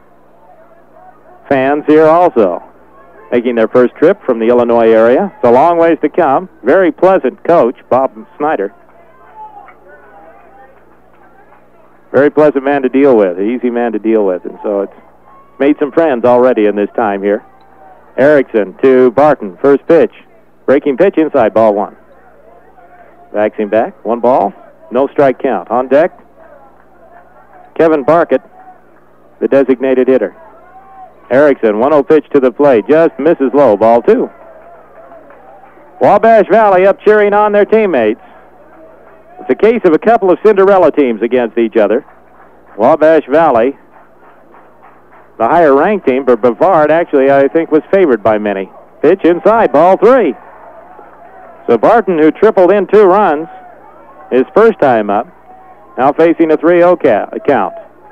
fans here also, making their first trip from the Illinois area. It's a long ways to come. Very pleasant coach, Bob Snyder. Very pleasant man to deal with, an easy man to deal with. And so it's made some friends already in this time here. Erickson to Barton, first pitch. Breaking pitch, inside, ball one. Backs him back, one ball, no strike count. On deck, Kevin Barkett, the designated hitter. Erickson, 1-0 pitch to the plate, just misses low, ball two. Wabash Valley up cheering on their teammates. It's a case of a couple of Cinderella teams against each other. Wabash Valley, the higher-ranked team, but Brevard actually, I think, was favored by many. Pitch inside, ball three. So Barton, who tripled in 2 runs, his first time up, now facing a 3-0 count.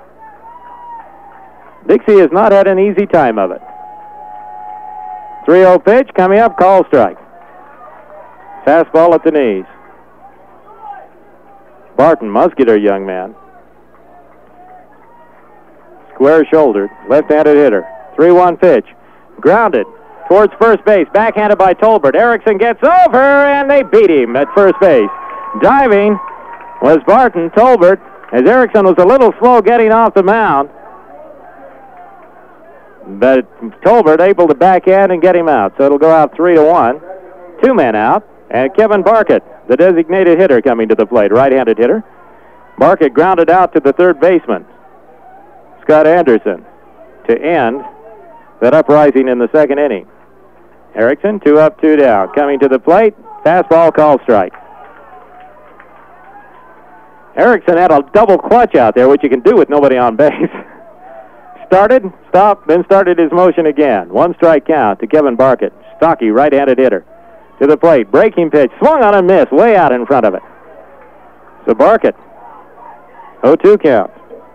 Dixie has not had an easy time of it. 3-0 pitch coming up, call strike. Fastball at the knees. Barton, muscular young man. Square-shouldered, left-handed hitter. 3-1 pitch. Grounded towards first base. Backhanded by Tolbert. Erickson gets over, and they beat him at first base. Diving was Barton. Tolbert, as Erickson was a little slow getting off the mound. But Tolbert able to backhand and get him out. So it'll go out 3-1. 2 men out. And Kevin Barkett, the designated hitter, coming to the plate, right-handed hitter. Barkett grounded out to the third baseman, Scott Anderson, to end that uprising in the second inning. Erickson, 2 up, 2 down. Coming to the plate, fastball, call strike. Erickson had a double clutch out there, which you can do with nobody on base. Started, stopped, then started his motion again. 1 strike count to Kevin Barkett, stocky right-handed hitter. To the plate, breaking pitch, swung on and missed, way out in front of it. So Barkett, 0-2 count.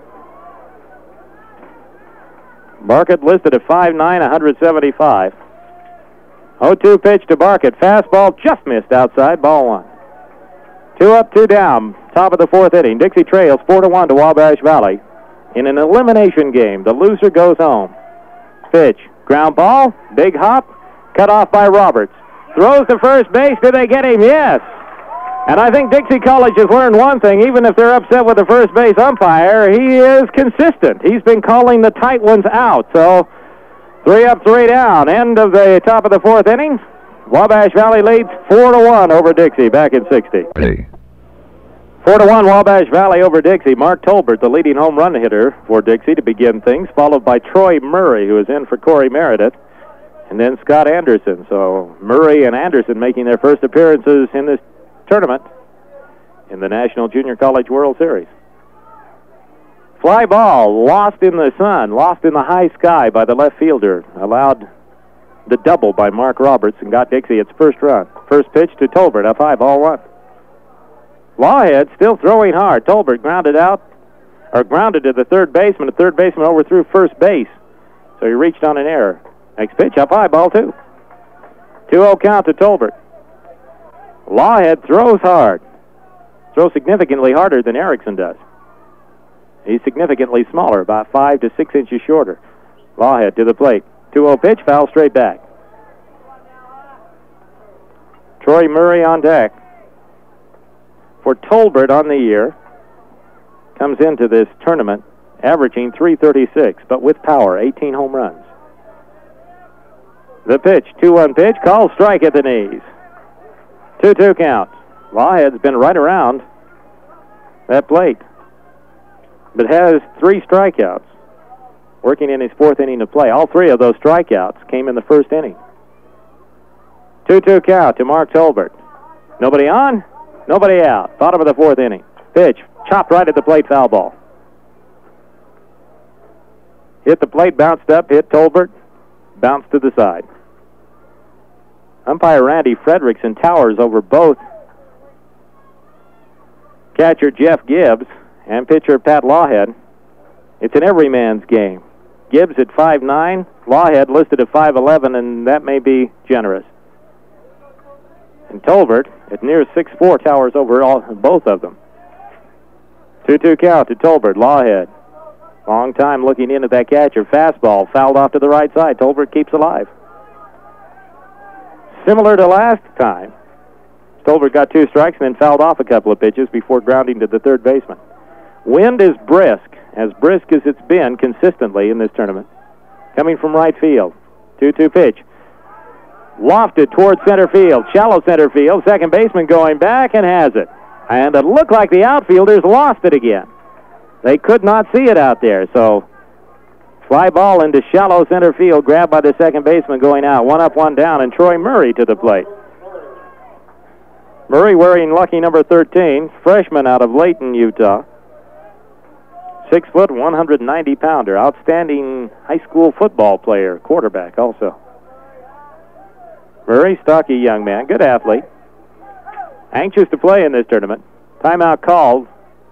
Barkett listed at 5'9", 175. 0-2 pitch to Barkett, fastball just missed outside, ball one. 2 up, 2 down, top of the 4th inning. Dixie trails 4-1 to Wabash Valley. In an elimination game, the loser goes home. Pitch, ground ball, big hop, cut off by Roberts. Throws to first base. Do they get him? Yes. And I think Dixie College has learned one thing. Even if they're upset with the first base umpire, he is consistent. He's been calling the tight ones out. So 3 up, 3 down. End of the top of the 4th inning. Wabash Valley leads 4-1 over Dixie back in 60. 4-1 Wabash Valley over Dixie. Mark Tolbert, the leading home run hitter for Dixie to begin things, followed by Troy Murray, who is in for Corey Meredith. And then Scott Anderson. So Murray and Anderson making their first appearances in this tournament in the National Junior College World Series. Fly ball, lost in the sun, lost in the high sky by the left fielder. Allowed the double by Mark Roberts and got Dixie its first run. First pitch to Tolbert, a 5-1. Lawhead still throwing hard. Tolbert grounded to the third baseman. The third baseman overthrew first base, so he reached on an error. Next pitch, up high, ball 2. 2-0 count to Tolbert. Lawhead throws hard. Throws significantly harder than Erickson does. He's significantly smaller, about 5 to 6 inches shorter. Lawhead to the plate. 2-0 pitch, foul straight back. Troy Murray on deck. For Tolbert on the year, comes into this tournament averaging .336, but with power, 18 home runs. The pitch, 2-1 pitch, called strike at the knees. 2-2 count. Lawhead's been right around that plate, but has 3 strikeouts working in his 4th inning of play. All 3 of those strikeouts came in the 1st inning. 2-2 count to Mark Tolbert. Nobody on, nobody out. Bottom of the 4th inning. Pitch, chopped right at the plate, foul ball. Hit the plate, bounced up, hit Tolbert, bounced to the side. Umpire Randy Fredrickson towers over both catcher Jeff Gibbs and pitcher Pat Lawhead. It's an everyman's game. Gibbs at 5'9", Lawhead listed at 5'11", and that may be generous. And Tolbert at near 6'4", towers over both of them. 2-2 count to Tolbert. Lawhead. Long time looking in at that catcher. Fastball fouled off to the right side. Tolbert keeps alive. Similar to last time, Tolbert got 2 strikes and then fouled off a couple of pitches before grounding to the third baseman. Wind is brisk as it's been consistently in this tournament. Coming from right field. 2-2 pitch. Lofted towards center field. Shallow center field. Second baseman going back and has it. And it looked like the outfielders lost it again. They could not see it out there, so fly ball into shallow center field, grabbed by the second baseman going out. 1 up, 1 down, and Troy Murray to the plate. Murray wearing lucky number 13, freshman out of Layton, Utah. 6 foot, 190-pounder, outstanding high school football player, quarterback also. Murray, stocky young man, good athlete. Anxious to play in this tournament. Timeout called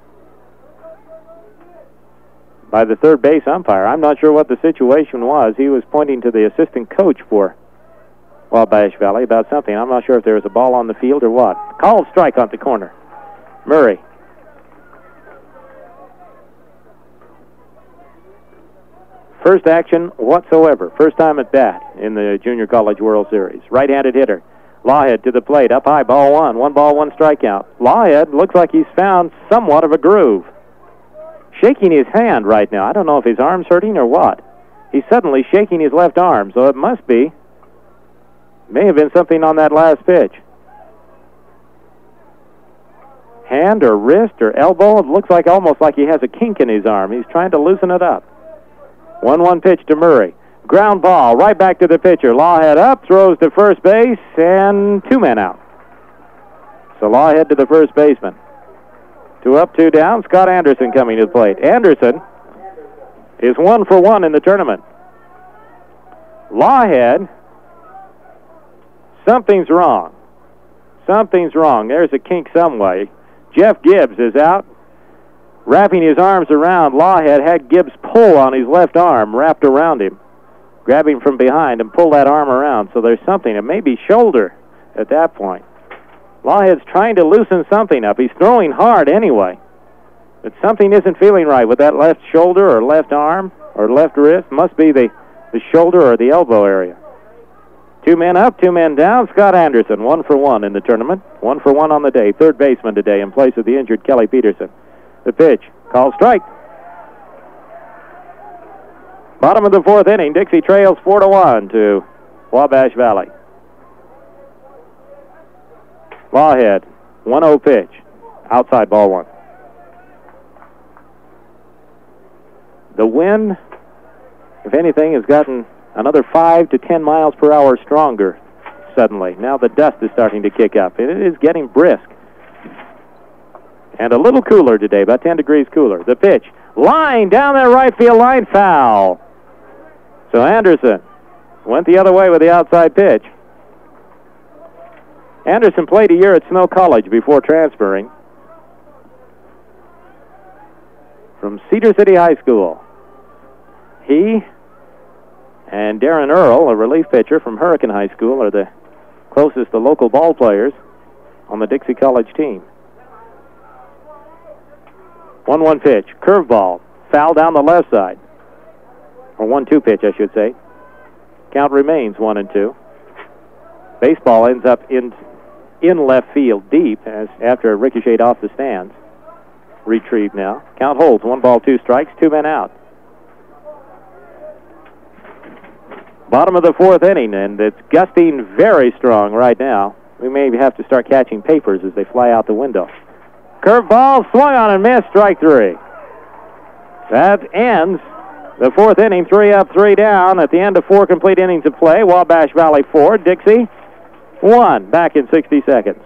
by the third base umpire. I'm not sure what the situation was. He was pointing to the assistant coach for Wabash Valley about something. I'm not sure if there was a ball on the field or what. Called strike on the corner. Murray. First action whatsoever. First time at bat in the Junior College World Series. Right-handed hitter. Lawhead to the plate. Up high. Ball 1. 1 ball, 1 strikeout. Lawhead looks like he's found somewhat of a groove. Shaking his hand right now. I don't know if his arm's hurting or what. He's suddenly shaking his left arm, so it may have been something on that last pitch. Hand or wrist or elbow. It looks like almost like he has a kink in his arm. He's trying to loosen it up. 1-1 pitch to Murray. Ground ball right back to the pitcher. Lawhead up, throws to first base, and 2 men out. So Lawhead to the first baseman. 2 up, 2 down. Scott Anderson coming to the plate. Anderson is 1 for 1 in the tournament. Lawhead, something's wrong. Something's wrong. There's a kink some way. Jeff Gibbs is out, wrapping his arms around Lawhead. Had Gibbs pull on his left arm, wrapped around him, grabbing from behind and pull that arm around. So there's something. It may be shoulder at that point. Lawhead's trying to loosen something up. He's throwing hard anyway. But something isn't feeling right with that left shoulder or left arm or left wrist. Must be the shoulder or the elbow area. 2 men up, 2 men down. Scott Anderson, 1 for 1 in the tournament. 1 for 1 on the day. Third baseman today in place of the injured Kelly Peterson. The pitch. Called strike. Bottom of the 4th inning. Dixie trails 4-1 to Wabash Valley. Lawhead, 1-0 pitch. Outside, ball 1. The wind, if anything, has gotten another 5 to 10 miles per hour stronger suddenly. Now the dust is starting to kick up. It is getting brisk. And a little cooler today, about 10 degrees cooler. The pitch, line down that right field line, foul. So Anderson went the other way with the outside pitch. Anderson played a year at Snow College before transferring from Cedar City High School. He and Darren Earl, a relief pitcher from Hurricane High School, are the closest to local ball players on the Dixie College team. 1-1 pitch, curveball, foul down the left side. Or 1-2 pitch, I should say. Count remains 1-2. Baseball ends up in left field deep after it ricocheted off the stands. Retrieved now. Count holds. 1 ball, 2 strikes, 2 men out. Bottom of the 4th inning, and it's gusting very strong right now. We may have to start catching papers as they fly out the window. Curveball, swung on and missed, strike 3. That ends the 4th inning, 3 up, 3 down. At the end of 4 complete innings of play, Wabash Valley 4, Dixie 1. Back in 60 seconds.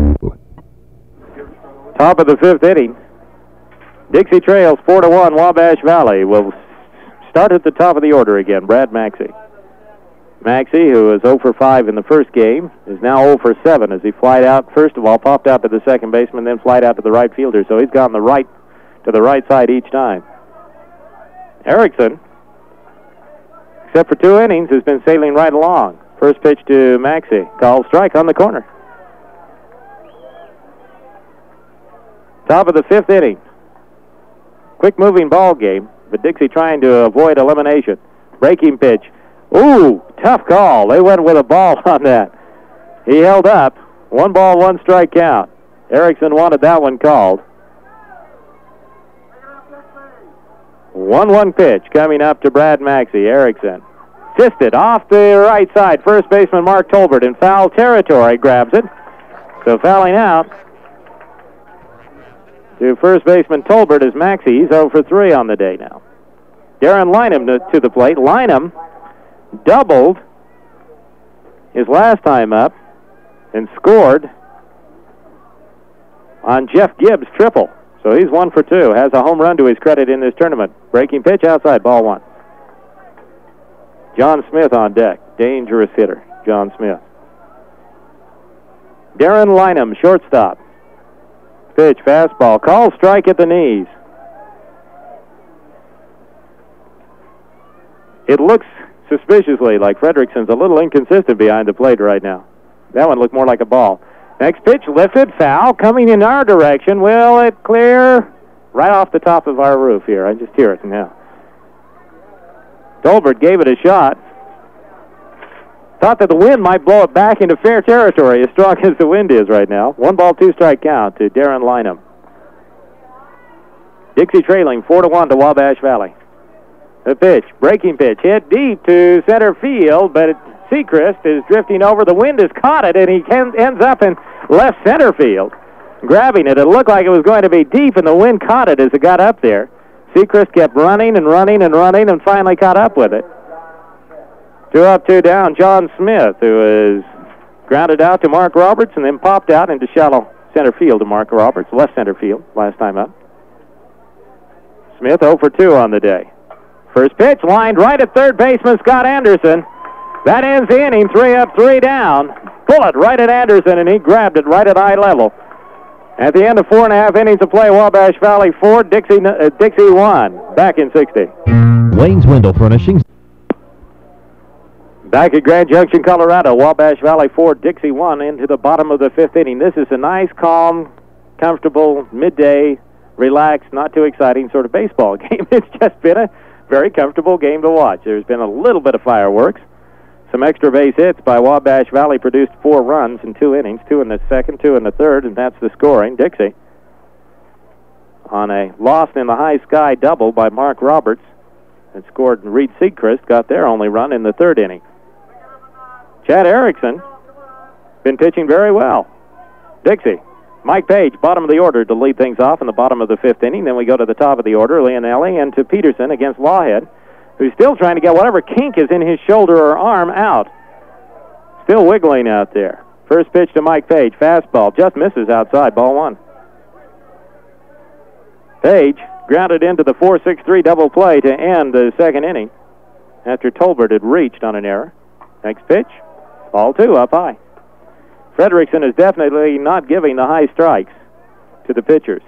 Top of the 5th inning. Dixie trails 4-1. Wabash Valley will start at the top of the order again. Brad Maxey. Maxey, who was 0 for 5 in the first game, is now 0 for 7 as he flied out. First of all, popped out to the second baseman, then flied out to the right fielder. So he's gone to the right side each time. Erickson, except for 2 innings, has been sailing right along. First pitch to Maxey. Called strike on the corner. Top of the 5th inning. Quick-moving ball game, but Dixie trying to avoid elimination. Breaking pitch. Ooh, tough call. They went with a ball on that. He held up. 1 ball, 1 strike count. Erickson wanted that one called. 1-1 pitch coming up to Brad Maxey. Erickson fisted off the right side. First baseman Mark Tolbert in foul territory grabs it. So fouling out to first baseman Tolbert is Maxey. He's 0 for 3 on the day now. Darren Lynham to the plate. Lynham doubled his last time up and scored on Jeff Gibbs' triple. So he's 1 for 2. Has a home run to his credit in this tournament. Breaking pitch outside, ball 1. John Smith on deck. Dangerous hitter, John Smith. Darren Lynham, shortstop. Pitch, fastball. Call strike at the knees. It looks suspiciously like Fredrickson's a little inconsistent behind the plate right now. That one looked more like a ball. Next pitch, lifted, foul, coming in our direction. Will it clear? Right off the top of our roof here. I just hear it now. Tolbert gave it a shot. Thought that the wind might blow it back into fair territory as strong as the wind is right now. 1 ball, 2 strike count to Darren Lynham. Dixie trailing 4-1 to Wabash Valley. The pitch, breaking pitch, hit deep to center field, but Sechrist is drifting over. The wind has caught it, and he ends up in left center field, grabbing it. It looked like it was going to be deep, and the wind caught it as it got up there. Sechrist kept running and running and running and finally caught up with it. 2 up, 2 down. John Smith, who is grounded out to Mark Roberts and then popped out into shallow center field to Mark Roberts, left center field, last time up. Smith 0 for 2 on the day. First pitch lined right at third baseman Scott Anderson. That ends the inning, 3 up, 3 down. Bullet right at Anderson, and he grabbed it right at eye level. At the end of 4.5 innings of play, Wabash Valley 4, Dixie 1. Back in 60. Wayne's Window Furnishings. Back at Grand Junction, Colorado, Wabash Valley 4, Dixie 1 into the bottom of the 5th inning. This is a nice, calm, comfortable, midday, relaxed, not too exciting sort of baseball game. It's just been a very comfortable game to watch. There's been a little bit of fireworks. Some extra base hits by Wabash Valley produced 4 runs in 2 innings, 2 in the 2nd, 2 in the 3rd, and that's the scoring. Dixie on a Lost in the High Sky double by Mark Roberts and scored. Reed Sechrist got their only run in the 3rd inning. Chad Erickson been pitching very well. Dixie. Mike Page, bottom of the order to lead things off in the bottom of the 5th inning. Then we go to the top of the order, Leonelli, and to Peterson against Lawhead, who's still trying to get whatever kink is in his shoulder or arm out. Still wiggling out there. First pitch to Mike Page, fastball, just misses outside, ball 1. Page grounded into the 4-6-3 double play to end the 2nd inning after Tolbert had reached on an error. Next pitch, ball 2, up high. Fredrickson is definitely not giving the high strikes to the pitchers.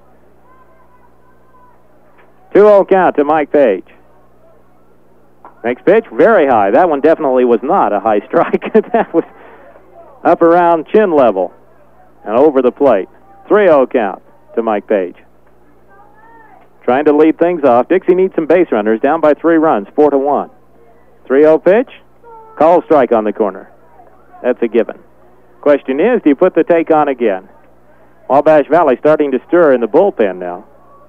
2-0 count to Mike Page. Next pitch, very high. That one definitely was not a high strike. That was up around chin level and over the plate. 3-0 count to Mike Page. Trying to lead things off. Dixie needs some base runners, down by 3 runs, 4-1. 3-0 pitch, call strike on the corner. That's a given. Question is, do you put the take on again? Wabash Valley starting to stir in the bullpen now.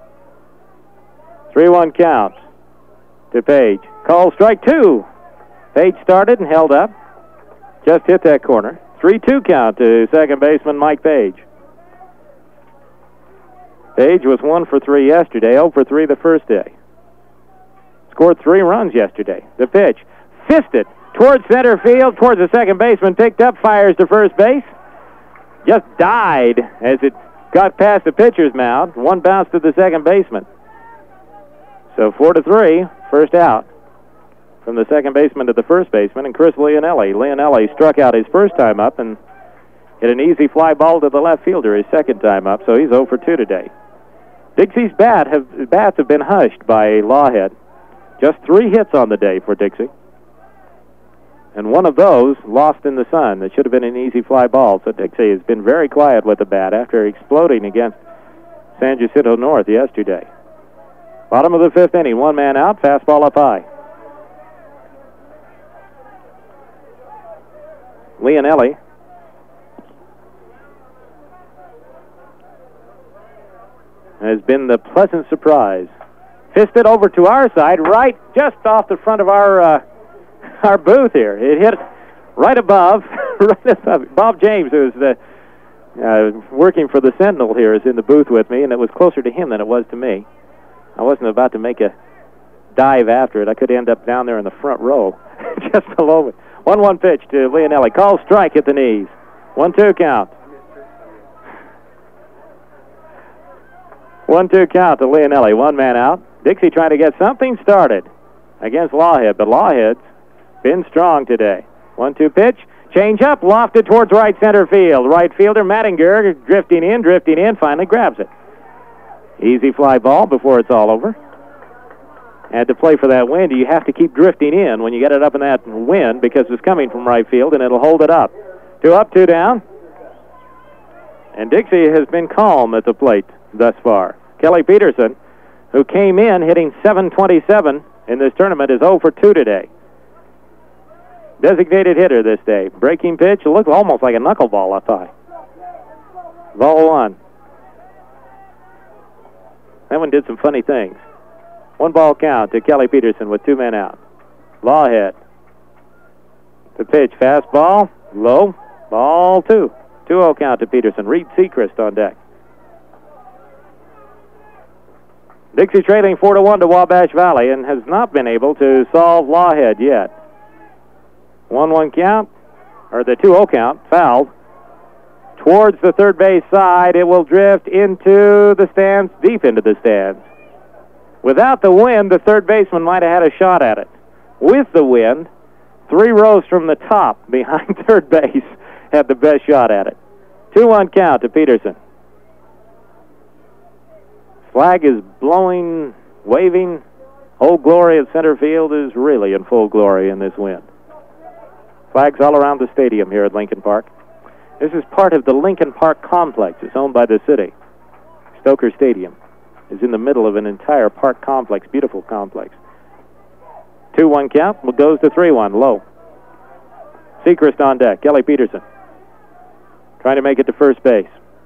3-1 count to Page. Call strike 2. Page started and held up. Just hit that corner. 3-2 count to second baseman Mike Page. Page was 1 for 3 yesterday, 0 for 3 the first day. Scored 3 runs yesterday. The pitch, fisted towards center field, towards the second baseman, picked up, fires to first base. Just died as it got past the pitcher's mound. 1 bounce to the second baseman. So 4-3, first out from the second baseman to the first baseman, and Chris Leonelli. Leonelli struck out his first time up and hit an easy fly ball to the left fielder his second time up, so he's 0 for 2 today. Dixie's bats have been hushed by Lawhead. Just 3 hits on the day for Dixie. And one of those lost in the sun. That should have been an easy fly ball. So Dixie has been very quiet with the bat after exploding against San Jacinto North yesterday. Bottom of the fifth inning, one man out, fastball up high. Leonelli has been the pleasant surprise. Fisted over to our side, right just off the front of our booth here. It hit right above, right above. Bob James, who's working for the Sentinel here, is in the booth with me, and it was closer to him than it was to me. I wasn't about to make a dive after it. I could end up down there in the front row, just below me. 1-1 pitch to Leonelli. Call strike at the knees. 1-2 count. 1-2 count to Leonelli. One man out. Dixie trying to get something started against Lawhead, but Lawhead's been strong today. 1-2 pitch. Change up, lofted towards right center field. Right fielder Mattinger drifting in, finally grabs it. Easy fly ball before it's all over. And to play for that wind, you have to keep drifting in when you get it up in that wind because it's coming from right field and it'll hold it up. 2 up, 2 down. And Dixie has been calm at the plate thus far. Kelly Peterson, who came in hitting .727 in this tournament, is 0 for 2 today. Designated hitter this day. Breaking pitch, it looks almost like a knuckleball up high. Ball 1. That one did some funny things. 1-ball count to Kelly Peterson with 2 men out. Lawhead. The pitch, fastball, low, ball 2. 2-0 count to Peterson. Reed Seacrest on deck. Dixie trailing 4-1 to Wabash Valley and has not been able to solve Lawhead yet. 1-1 count, or the 2-0 count, fouled. Towards the third base side, it will drift into the stands, deep into the stands. Without the wind, the third baseman might have had a shot at it. With the wind, 3 rows from the top behind third base had the best shot at it. 2-1 count to Peterson. Flag is blowing, waving. Old Glory at center field is really in full glory in this wind. Flags all around the stadium here at Lincoln Park. This is part of the Lincoln Park complex. It's owned by the city. Stoker Stadium is in the middle of an entire park complex, beautiful complex. 2-1 count, goes to 3-1, low. Seacrest on deck, Kelly Peterson trying to make it to first base.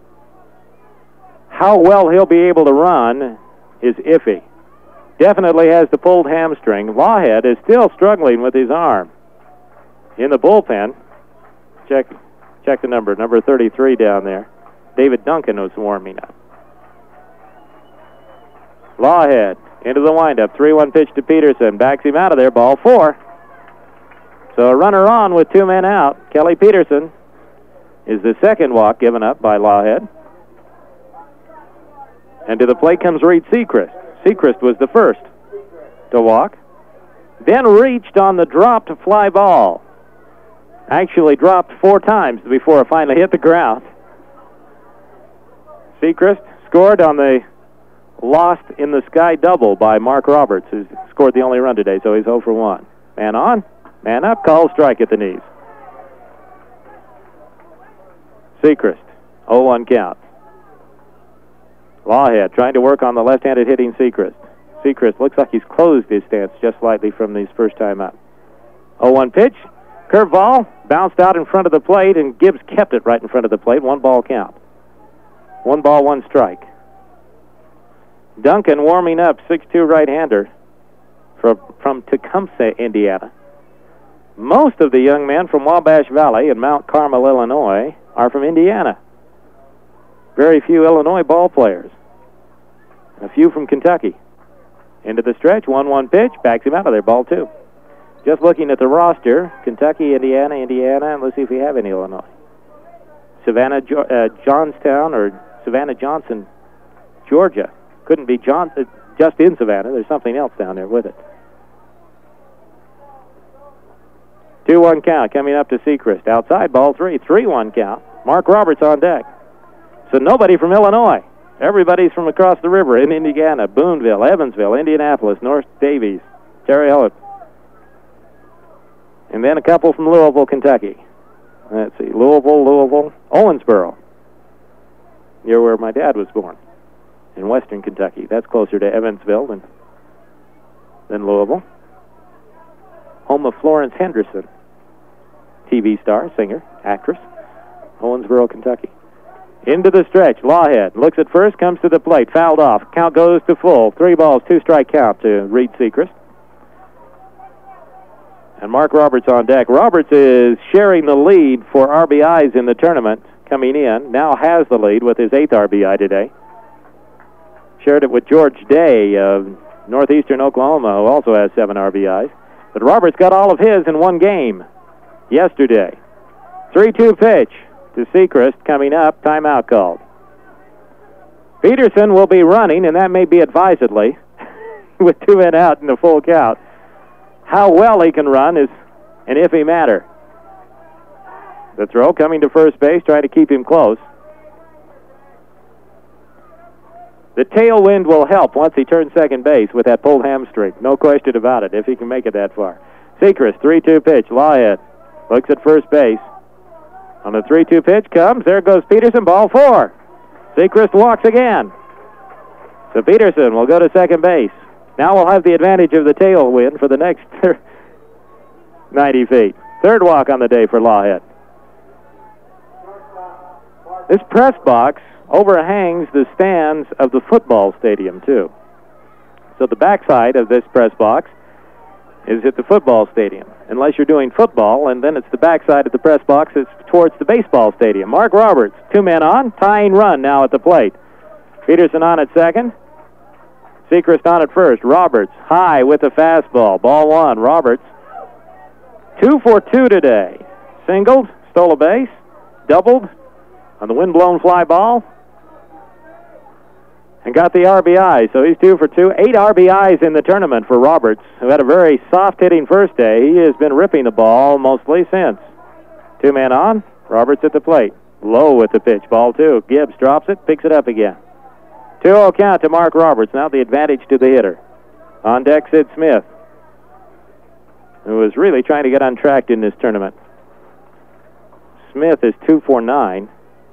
How well he'll be able to run is iffy. Definitely has the pulled hamstring. Lawhead is still struggling with his arm. In the bullpen, check the number 33 down there. David Duncan was warming up. Lawhead into the windup. 3-1 pitch to Peterson. Backs him out of there. Ball 4. So a runner on with 2 men out. Kelly Peterson is the second walk given up by Lawhead. And to the plate comes Reed Seacrest. Seacrest was the first to walk. Then reached on the dropped fly ball. Actually dropped 4 times before it finally hit the ground. Seacrest scored on the lost in the sky double by Mark Roberts, who scored the only run today, so he's 0 for 1. Man on, man up, call strike at the knees. Seacrest, 0-1 count. Lawhead trying to work on the left-handed hitting Seacrest. Seacrest looks like he's closed his stance just slightly from his first time up. 0-1 pitch. Curveball bounced out in front of the plate, and Gibbs kept it right in front of the plate. 1-ball count. 1 ball, 1 strike. Duncan warming up, 6'2" right-hander from Tecumseh, Indiana. Most of the young men from Wabash Valley and Mount Carmel, Illinois, are from Indiana. Very few Illinois ball players. A few from Kentucky. Into the stretch, 1-1 pitch, backs him out of there, ball 2. Just looking at the roster, Kentucky, Indiana, and let's see if we have any Illinois. Savannah, Johnstown, or Savannah Johnson, Georgia. Couldn't be just in Savannah. There's something else down there with it. 2-1 count coming up to Seacrest. Outside, ball 3. 3-1 count. Mark Roberts on deck. So nobody from Illinois. Everybody's from across the river in Indiana. Boonville, Evansville, Indianapolis, North Davies, Terre Haute. And then a couple from Louisville, Kentucky. Let's see, Louisville, Owensboro, near where my dad was born. in western Kentucky. That's closer to Evansville than Louisville. Home of Florence Henderson, TV star, singer, actress. Owensboro, Kentucky. Into the stretch. Lawhead looks at first, comes to the plate, fouled off. Count goes to full. 3 balls, 2-strike count to Reed Sechrist. And Mark Roberts on deck. Roberts is sharing the lead for RBIs in the tournament coming in. Now has the lead with his 8th RBI today. Shared it with George Day of Northeastern Oklahoma, who also has 7 RBIs. But Roberts got all of his in one game yesterday. 3-2 pitch to Sechrist coming up. Timeout called. Peterson will be running, and that may be advisedly, with 2 men out in the full count. How well he can run is an iffy matter. The throw coming to first base, trying to keep him close. The tailwind will help once he turns second base with that pulled hamstring. No question about it, if he can make it that far. Sechrist, 3-2 pitch. Lawhead looks at first base. On the 3-2 pitch comes. There goes Peterson. Ball 4. Sechrist walks again. So Peterson will go to second base. Now we'll have the advantage of the tailwind for the next 90 feet. 3rd walk on the day for Lawhead. This press box overhangs the stands of the football stadium, too. So the backside of this press box is at the football stadium. Unless you're doing football, and then it's the backside of the press box, it's towards the baseball stadium. Mark Roberts, 2 men on, tying run now at the plate. Peterson on at second. Sechrist on at first. Roberts high with the fastball. Ball 1. Roberts 2 for 2 today. Singled, stole a base, doubled on the windblown fly ball, and got the RBI. So he's 2 for 2. 8 RBIs in the tournament for Roberts, who had a very soft-hitting first day. He has been ripping the ball mostly since. 2 men on. Roberts at the plate. Low with the pitch. Ball 2. Gibbs drops it, picks it up again. 2-0 count to Mark Roberts. Now the advantage to the hitter. On deck, Sid Smith, who is really trying to get on track in this tournament. Smith is 2 for 9.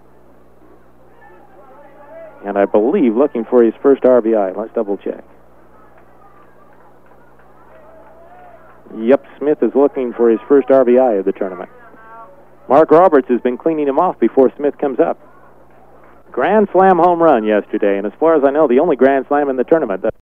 And I believe looking for his first RBI. Let's double check. Yep, Smith is looking for his first RBI of the tournament. Mark Roberts has been cleaning him off before Smith comes up. Grand Slam home run yesterday, and as far as I know, the only Grand Slam in the tournament.